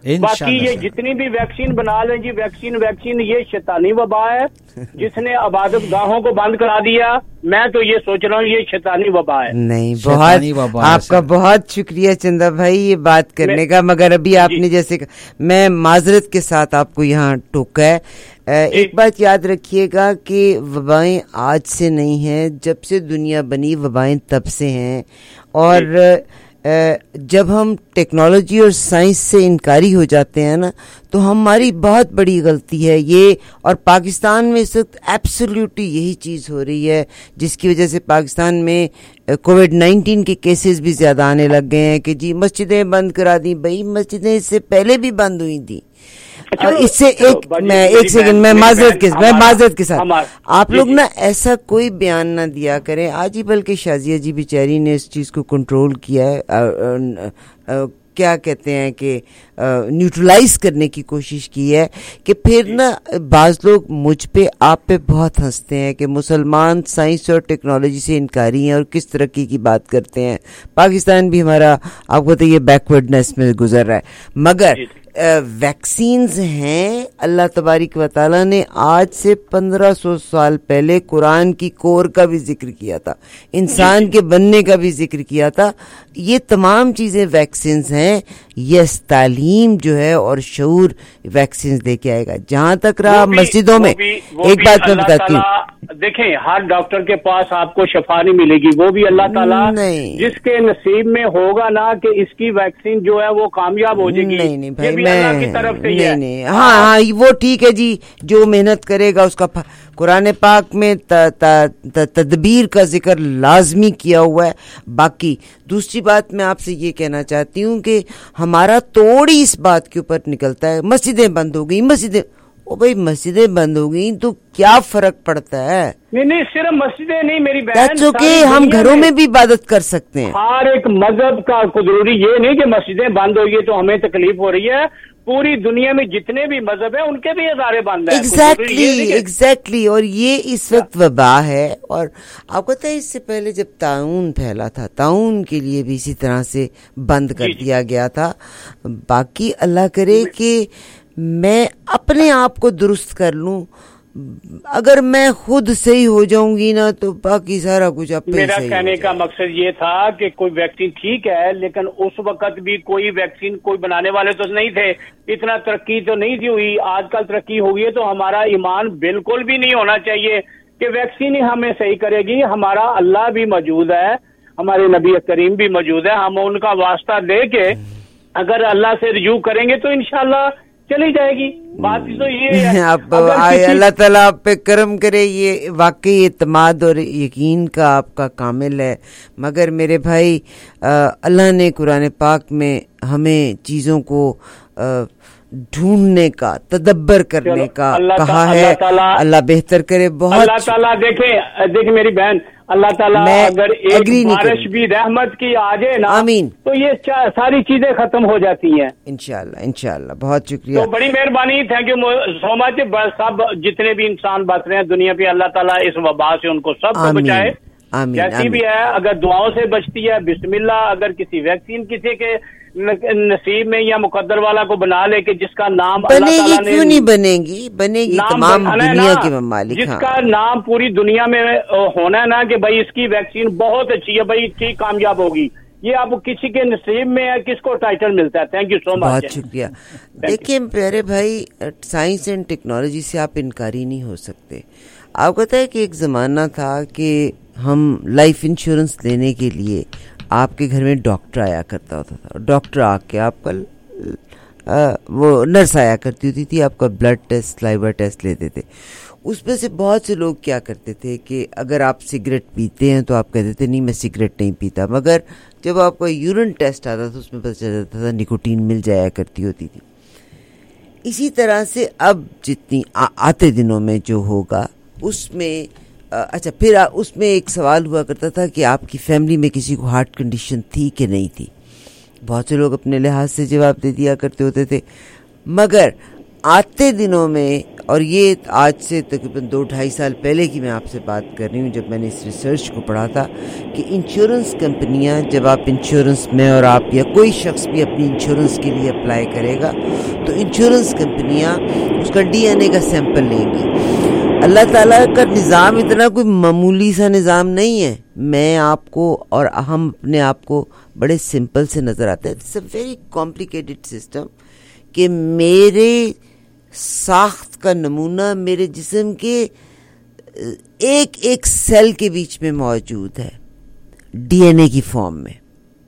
बाकी ये जितनी भी वैक्सीन बना लें जी, वैक्सीन ये शैतानी वबा है जिसने इबादत गाहों को बंद करा दिया। मैं तो ये सोच रहा हूँ ये शैतानी वबा है। नहीं, बहुत आपका बहुत शुक्रिया चंदा भाई ये बात करने का, मगर अभी आपने जैसे मैं माजरत के साथ आपको यहाँ टोका है। एक बात याद रखिएगा कि वबाएं आज से नहीं है, जब से दुनिया बनी वबाएं तब से हैं। और जब हम टेक्नोलॉजी और साइंस से इनकारी हो जाते हैं ना, तो हमारी बहुत बड़ी गलती है ये। और पाकिस्तान में इस वक्त एब्सोल्युटली यही चीज़ हो रही है, जिसकी वजह से पाकिस्तान में कोविड-19 के केसेस भी ज़्यादा आने लग गए हैं कि जी मस्जिदें बंद करा दी। भाई मस्जिदें इससे पहले भी बंद हुई थी। इससे एक सेकंड मैं माजरत के साथ आप लोग ना ऐसा कोई बयान ना दिया करें। आज ही बल्कि शाजिया जी बेचारी ने इस चीज़ को कंट्रोल किया है, क्या कहते हैं कि न्यूट्रलाइज करने की कोशिश की है कि फिर ना बाज़ लोग मुझ पे आप पे बहुत हंसते हैं कि मुसलमान साइंस और टेक्नोलॉजी से इनकारी हैं और किस तरक्की की बात करते हैं। पाकिस्तान भी हमारा आपको तो ये बैकवर्डनेस में गुजर रहा है, मगर वैक्सीन्स हैं। अल्लाह तबारिक व तआला ने आज से 1500 साल पहले कुरान की कोर का भी जिक्र किया था, इंसान के बनने का भी जिक्र किया था। ये तमाम चीज़ें वैक्सीन्स हैं। यस, तालीम जो है और शऊर वैक्सीन्स लेके आएगा। जहाँ तक रहा मस्जिदों में, एक बात मैं बताती हूँ, देखें हर डॉक्टर के पास आपको शफा नहीं मिलेगी, वो भी अल्लाह ताला जिसके नसीब में होगा ना कि इसकी वैक्सीन जो है वो कामयाब हो जाएगी। नहीं भाई, मैं की तरफ से नहीं, हाँ वो ठीक है जी, जो मेहनत करेगा उसका। कुरान पाक में तदबीर का जिक्र लाजमी किया हुआ है। बाकी दूसरी बात मैं आपसे ये कहना चाहती हूँ कि हमारा तोड़ी इस बात के ऊपर निकलता है मस्जिदें बंद हो गई, भाई मस्जिदें बंद हो गई तो क्या फर्क पड़ता है? नहीं सिर्फ मस्जिदें नहीं मेरी बहन, हम घरों में भी इबादत कर सकते हैं। हर एक मजहब का जरूरी ये नहीं कि मस्जिदें बंद हो गई तो हमें तकलीफ हो रही है। पूरी दुनिया में जितने भी मजहब है उनके भी अदारे बंद है। एग्जैक्टली और ये इस वक्त वबा है। और आपको पता है इससे पहले जब ताउन फैला था, ताउन के लिए भी इसी तरह से बंद कर दिया गया था। बाकी अल्लाह करे कि मैं अपने आप को दुरुस्त कर लूं। अगर मैं खुद सही हो जाऊंगी ना तो बाकी सारा कुछ अपने मेरा कहने का मकसद ये था कि कोई वैक्सीन ठीक है, लेकिन उस वक्त भी कोई वैक्सीन कोई बनाने वाले तो नहीं थे, इतना तरक्की तो नहीं थी हुई। आजकल तरक्की हुई है तो हमारा ईमान बिल्कुल भी नहीं होना चाहिए कि वैक्सीन ही हमें सही करेगी। हमारा अल्लाह भी मौजूद है, हमारे नबी करीम भी मौजूद है। हम उनका वास्ता दे के अगर अल्लाह से रुजू करेंगे तो इंशाल्लाह चली जाएगी। बात तो ये है आप अल्लाह ताला आप पे करम करे। ये वाकई इत्मीद और यकीन का आपका कामिल है। मगर मेरे भाई अल्लाह ने कुरान पाक में हमें चीज़ों को ढूंढने का, तदब्बर करने का कहा है। अल्लाह बेहतर करे। बहुत अल्लाह ताला देखे मेरी बहन, अल्लाह ताला अगर एक बारिश भी रहमत की आ जाए ना, आमीन, तो ये सारी चीजें खत्म हो जाती हैं इंशाल्लाह। बहुत शुक्रिया, तो बड़ी मेहरबानी, थैंक यू सो मच। सब जितने भी इंसान बच रहे हैं दुनिया पे, अल्लाह ताला इस वबा से उनको सबको बचाए। जैसी भी है, अगर दुआओं से बचती है बिस्मिल्लाह। अगर किसी वैक्सीन किसी के नसीब में या मुकद्दर वाला को बना ले कि जिसका नाम बनेगी, क्यों नहीं बनेगी तमाम दुनिया के ममालिक, जिसका नाम पूरी दुनिया में होना है ना कि भाई इसकी वैक्सीन बहुत अच्छी है, भाई ठीक कामयाब होगी। ये आप किसी के नसीब में है, किसको टाइटल मिलता है। थैंक यू सो मच, बहुत शुक्रिया। देखिए प्यारे भाई, साइंस एंड टेक्नोलॉजी से आप इनकारी नहीं हो सकते। आपको पता है कि एक ज़माना था कि हम लाइफ इंश्योरेंस लेने के लिए आपके घर में डॉक्टर आया करता होता था। डॉक्टर आके आपका वो नर्स आया करती होती थी, आपका ब्लड टेस्ट, लाइवर टेस्ट लेते थे। उसमें से बहुत से लोग क्या करते थे कि अगर आप सिगरेट पीते हैं तो आप कहते थे नहीं मैं सिगरेट नहीं पीता, मगर जब आपका यूरिन टेस्ट आता था उसमें पता चल जाता था निकोटीन मिल जाया करती होती थी। इसी तरह से अब जितनी आते दिनों में जो होगा उसमें अच्छा, फिर उसमें एक सवाल हुआ करता था कि आपकी फैमिली में किसी को हार्ट कंडीशन थी कि नहीं थी। बहुत से लोग अपने लिहाज से जवाब दे दिया करते होते थे, मगर आते दिनों में اور یہ آج سے تقریباً 2-2.5 سال پہلے کی میں آپ سے بات کر رہی ہوں، جب میں نے اس ریسرچ کو پڑھا تھا کہ انشورنس کمپنیاں، جب آپ انشورنس میں اور آپ یا کوئی شخص بھی اپنی انشورنس کے لیے اپلائی کرے گا تو انشورنس کمپنیاں اس کا DNA کا سیمپل لیں گی۔ اللہ تعالیٰ کا نظام اتنا کوئی معمولی سا نظام نہیں ہے۔ میں آپ کو اور ہم اپنے آپ کو بڑے سمپل سے نظر آتے ہیں، it's a very complicated system کہ میرے ساخت کا نمونہ میرے جسم کے ایک ایک سیل کے بیچ میں موجود ہے DNA کی فارم میں،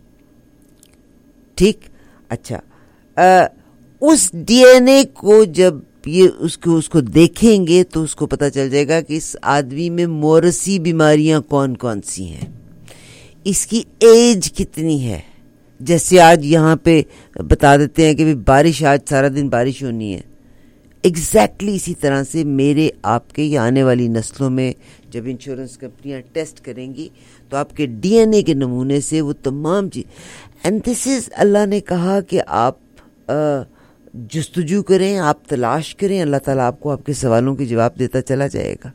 ٹھیک؟ اچھا، اس DNA کو جب یہ اس کو دیکھیں گے تو اس کو پتہ چل جائے گا کہ اس آدمی میں موروثی بیماریاں کون کون سی ہیں، اس کی ایج کتنی ہے۔ جیسے آج یہاں پہ بتا دیتے ہیں کہ بارش، آج سارا دن بارش ہونی ہے، ایگزیکٹلی اسی طرح سے میرے آپ کے یا آنے والی نسلوں میں جب انشورنس کمپنیاں ٹیسٹ کریں گی تو آپ کے DNA کے نمونے سے وہ تمام چیز، اینڈ دس از، اللہ نے کہا کہ آپ جستجو کریں، آپ تلاش کریں، اللہ تعالیٰ آپ کو آپ کے سوالوں کے جواب دیتا چلا جائے گا۔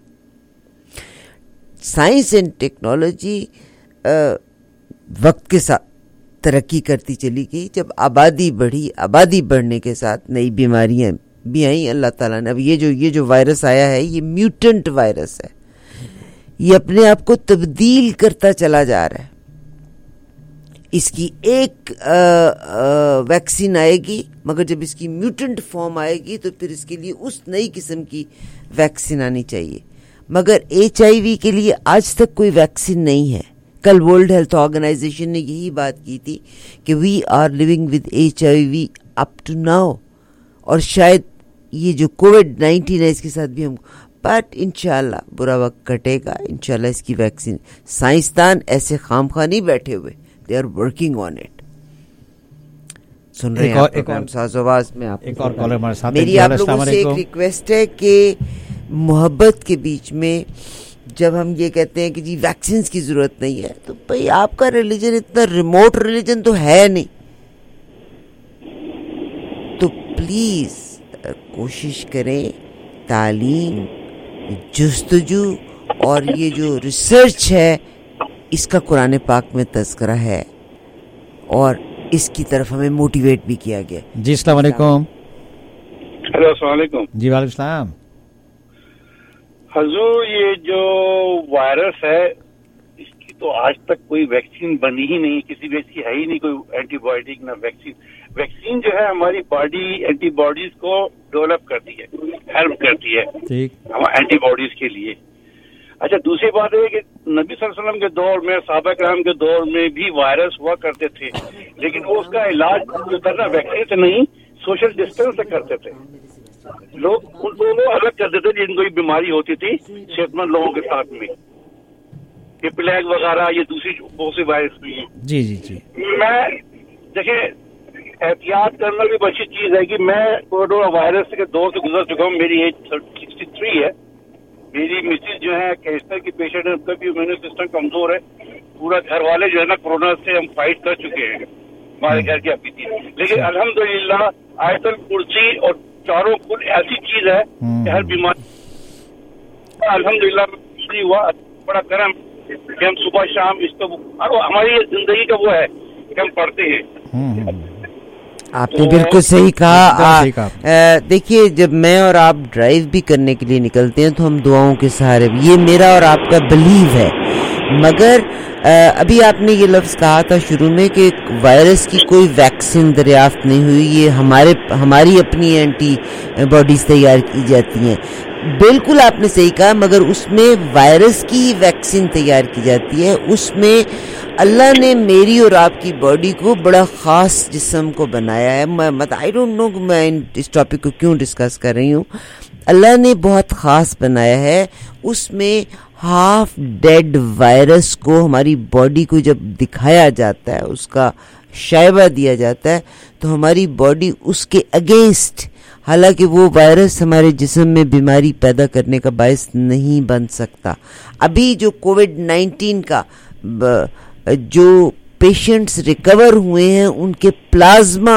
سائنس اینڈ ٹیکنالوجی وقت کے ساتھ ترقی کرتی چلی گئی، جب آبادی بڑھی، آبادی بڑھنے کے ساتھ نئی بیماریاں بھی آئیں۔ اللہ تعالیٰ نے اب یہ جو وائرس آیا ہے، یہ میوٹنٹ وائرس ہے، یہ اپنے آپ کو تبدیل کرتا چلا جا رہا ہے۔ اس کی ایک ویکسین آئے گی، مگر جب اس کی میوٹنٹ فارم آئے گی تو پھر اس کے لیے اس نئی قسم کی ویکسین آنی چاہیے، مگر HIV کے لیے آج تک کوئی ویکسین نہیں ہے۔ کل ورلڈ ہیلتھ آرگنائزیشن نے یہی بات کی تھی کہ we are living with HIV up to now, اور شاید یہ جو COVID-19 ہے اس کے ساتھ بھی ہم، بٹ انشاءاللہ برا وقت کٹے گا، انشاءاللہ اس کی ویکسین۔ سائنسدان ایسے خام خواہ نہیں بیٹھے ہوئے، they are working on it۔ سن رہے ہیں پروگرام ساز آواز میں آپ ایک اور کالر ہمارے ساتھ۔ میری آپ لوگوں سے ایک ریکویسٹ ہے کہ محبت کے بیچ میں جب ہم یہ کہتے ہیں کہ جی ویکسینز کی ضرورت نہیں ہے، تو بھئی آپ کا ریلیجن اتنا ریموٹ ریلیجن تو ہے نہیں، تو پلیز کوشش کریں، تعلیم، جستجو اور یہ جو ریسرچ ہے اس کا قرآن پاک میں تذکرہ ہے اور اس کی طرف ہمیں موٹیویٹ بھی کیا گیا۔ جی السلام علیکم۔ ہیلو السلام علیکم۔ جی وعلیکم السلام۔ حضور یہ جو وائرس ہے اس کی تو آج تک کوئی ویکسین بنی ہی نہیں، کسی بھی ایسی ہے ہی نہیں کوئی اینٹی بایوٹک نہ ویکسین۔ ویکسین جو ہے ہماری باڈی اینٹی باڈیز کو ڈیولپ کرتی ہے، ہیلپ کرتی ہے اینٹی باڈیز کے لیے۔ اچھا دوسری بات ہے کہ نبی صلی اللہ علیہ وسلم کے دور میں، صحابہ کرام کے دور میں بھی وائرس ہوا کرتے تھے، لیکن اس کا علاج جو تھا نا ویکسین سے نہیں، سوشل ڈسٹینس سے کرتے تھے۔ لوگ ان کو الگ کرتے تھے جن کو یہ بیماری ہوتی تھی صحت مند لوگوں کے ساتھ میں، یہ پلیگ وغیرہ، یہ دوسری بہت سی وائرس بھی ہیں۔ جی جی جی، میں دیکھیں احتیاط کرنا بھی اچھی چیز ہے کہ میں کورونا وائرس کے دور سے گزر چکا ہوں، میری ایج 63 ہے، میری مسز جو ہے کینسر کی پیشنٹ ہے، اس کا بھی امیون سسٹم کمزور ہے، پورا گھر والے جو ہے نا کورونا سے ہم فائٹ کر چکے ہیں، ہمارے گھر کی ابھی تھی، لیکن الحمدللہ آیت الکرسی اور چاروں کل ایسی چیز ہے کہ ہر بیماری الحمدللہ نہیں ہوا، بڑا کرم کہ ہم صبح شام اس کو ہماری زندگی کا وہ ہے کہ ہم پڑھتے ہیں۔ آپ نے بالکل صحیح کہا۔ دیکھیے جب میں اور آپ ڈرائیو بھی کرنے کے لیے نکلتے ہیں تو ہم دعاؤں کے سہارے، یہ میرا اور آپ کا بلیو ہے، مگر ابھی آپ نے یہ لفظ کہا تھا شروع میں کہ وائرس کی کوئی ویکسین دریافت نہیں ہوئی، یہ ہماری اپنی اینٹی باڈیز تیار کی جاتی ہیں۔ بالکل آپ نے صحیح کہا، مگر اس میں وائرس کی ویکسین تیار کی جاتی ہے، اس میں اللہ نے میری اور آپ کی باڈی کو بڑا خاص جسم کو بنایا ہے۔ آئی ڈونٹ نو میں اس ٹاپک کو کیوں ڈسکس کر رہی ہوں، اللہ نے بہت خاص بنایا ہے، اس میں ہاف ڈیڈ وائرس کو ہماری باڈی کو جب دکھایا جاتا ہے، اس کا شائبہ دیا جاتا ہے، تو ہماری باڈی اس کے اگینسٹ، حالانکہ وہ وائرس ہمارے جسم میں بیماری پیدا کرنے کا باعث نہیں بن سکتا۔ ابھی جو کووڈ-19 کا جو پیشنٹس ریکور ہوئے ہیں ان کے پلازما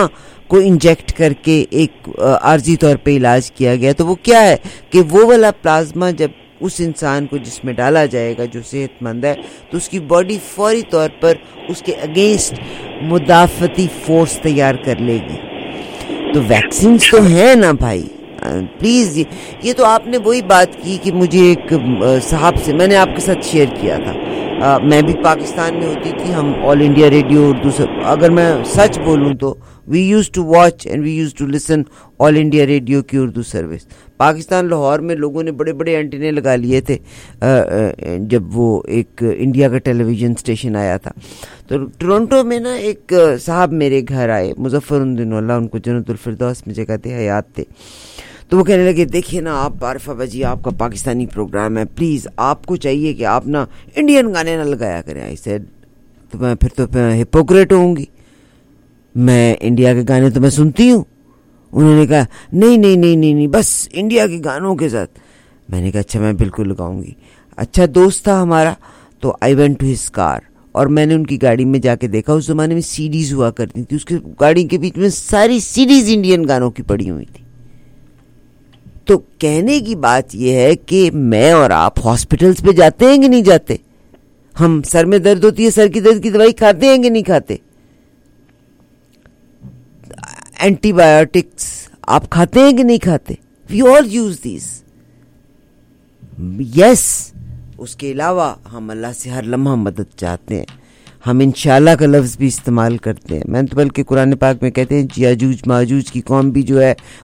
کو انجیکٹ کر کے ایک عارضی طور پہ علاج کیا گیا. تو وہ کیا ہے کہ وہ والا پلازما جب اس انسان کو جس میں ڈالا جائے گا جو صحت مند ہے تو اس کی باڈی فوری طور پر اس کے اگینسٹ مدافعتی فورس تیار کر لے گی. تو ویکسینز تو ہیں نا بھائی, پلیز. یہ تو آپ نے وہی بات کی کہ مجھے ایک صاحب سے میں نے آپ کے ساتھ شیئر کیا تھا, میں بھی پاکستان میں ہوتی تھی, ہم آل انڈیا ریڈیو اردو سے, اگر میں سچ بولوں تو we used to watch and we used to listen All India Radio کی اردو سروس. پاکستان لاہور میں لوگوں نے بڑے بڑے اینٹینے لگا لیے تھے جب وہ ایک انڈیا کا ٹیلی ویژن اسٹیشن آیا تھا. تو ٹورنٹو میں نا ایک صاحب میرے گھر آئے, مظفر الدین اللہ ان کو جنت الفردوس میں جگہ تھے, حیات تھے. تو وہ کہنے لگے دیکھیے نا آپ عارفہ بجی آپ کا پاکستانی پروگرام ہے, پلیز آپ کو چاہیے کہ آپ نا انڈین گانے نہ لگایا کریں. آئی سیڈ تو میں پھر تو ہپوکریٹ ہوں گی, میں انڈیا کے گانے تو میں سنتی ہوں. انہوں نے کہا نہیں بس انڈیا کے گانوں کے ساتھ. میں نے کہا اچھا میں بالکل لگاؤں گی. اچھا دوست تھا ہمارا, تو I went to his car اور میں نے ان کی گاڑی میں جا کے دیکھا. اس زمانے میں سی ڈیز ہوا کرتی تھی, اس کی گاڑی کے بیچ میں ساری سی ڈیز انڈین گانوں کی پڑی ہوئی تھی. تو کہنے کی بات یہ ہے کہ میں اور آپ ہاسپٹلس پہ جاتے ہیں کہ نہیں جاتے؟ ہم سر میں درد ہوتی ہے, سر کی درد کی دوائی کھاتے ہیں کہ نہیں کھاتے؟ اینٹی بایوٹکس آپ کھاتے ہیں کہ نہیں کھاتے؟ وی آل یوز دیز. یس, اس کے علاوہ ہم اللہ سے ہر لمحہ مدد چاہتے ہیں. ہم انشاءاللہ کا لفظ بھی استعمال کرتے ہیں. میں تو بلکہ قرآن پاک میں کہتے ہیں یاجوج ماجوج کی قوم بھی جو ہے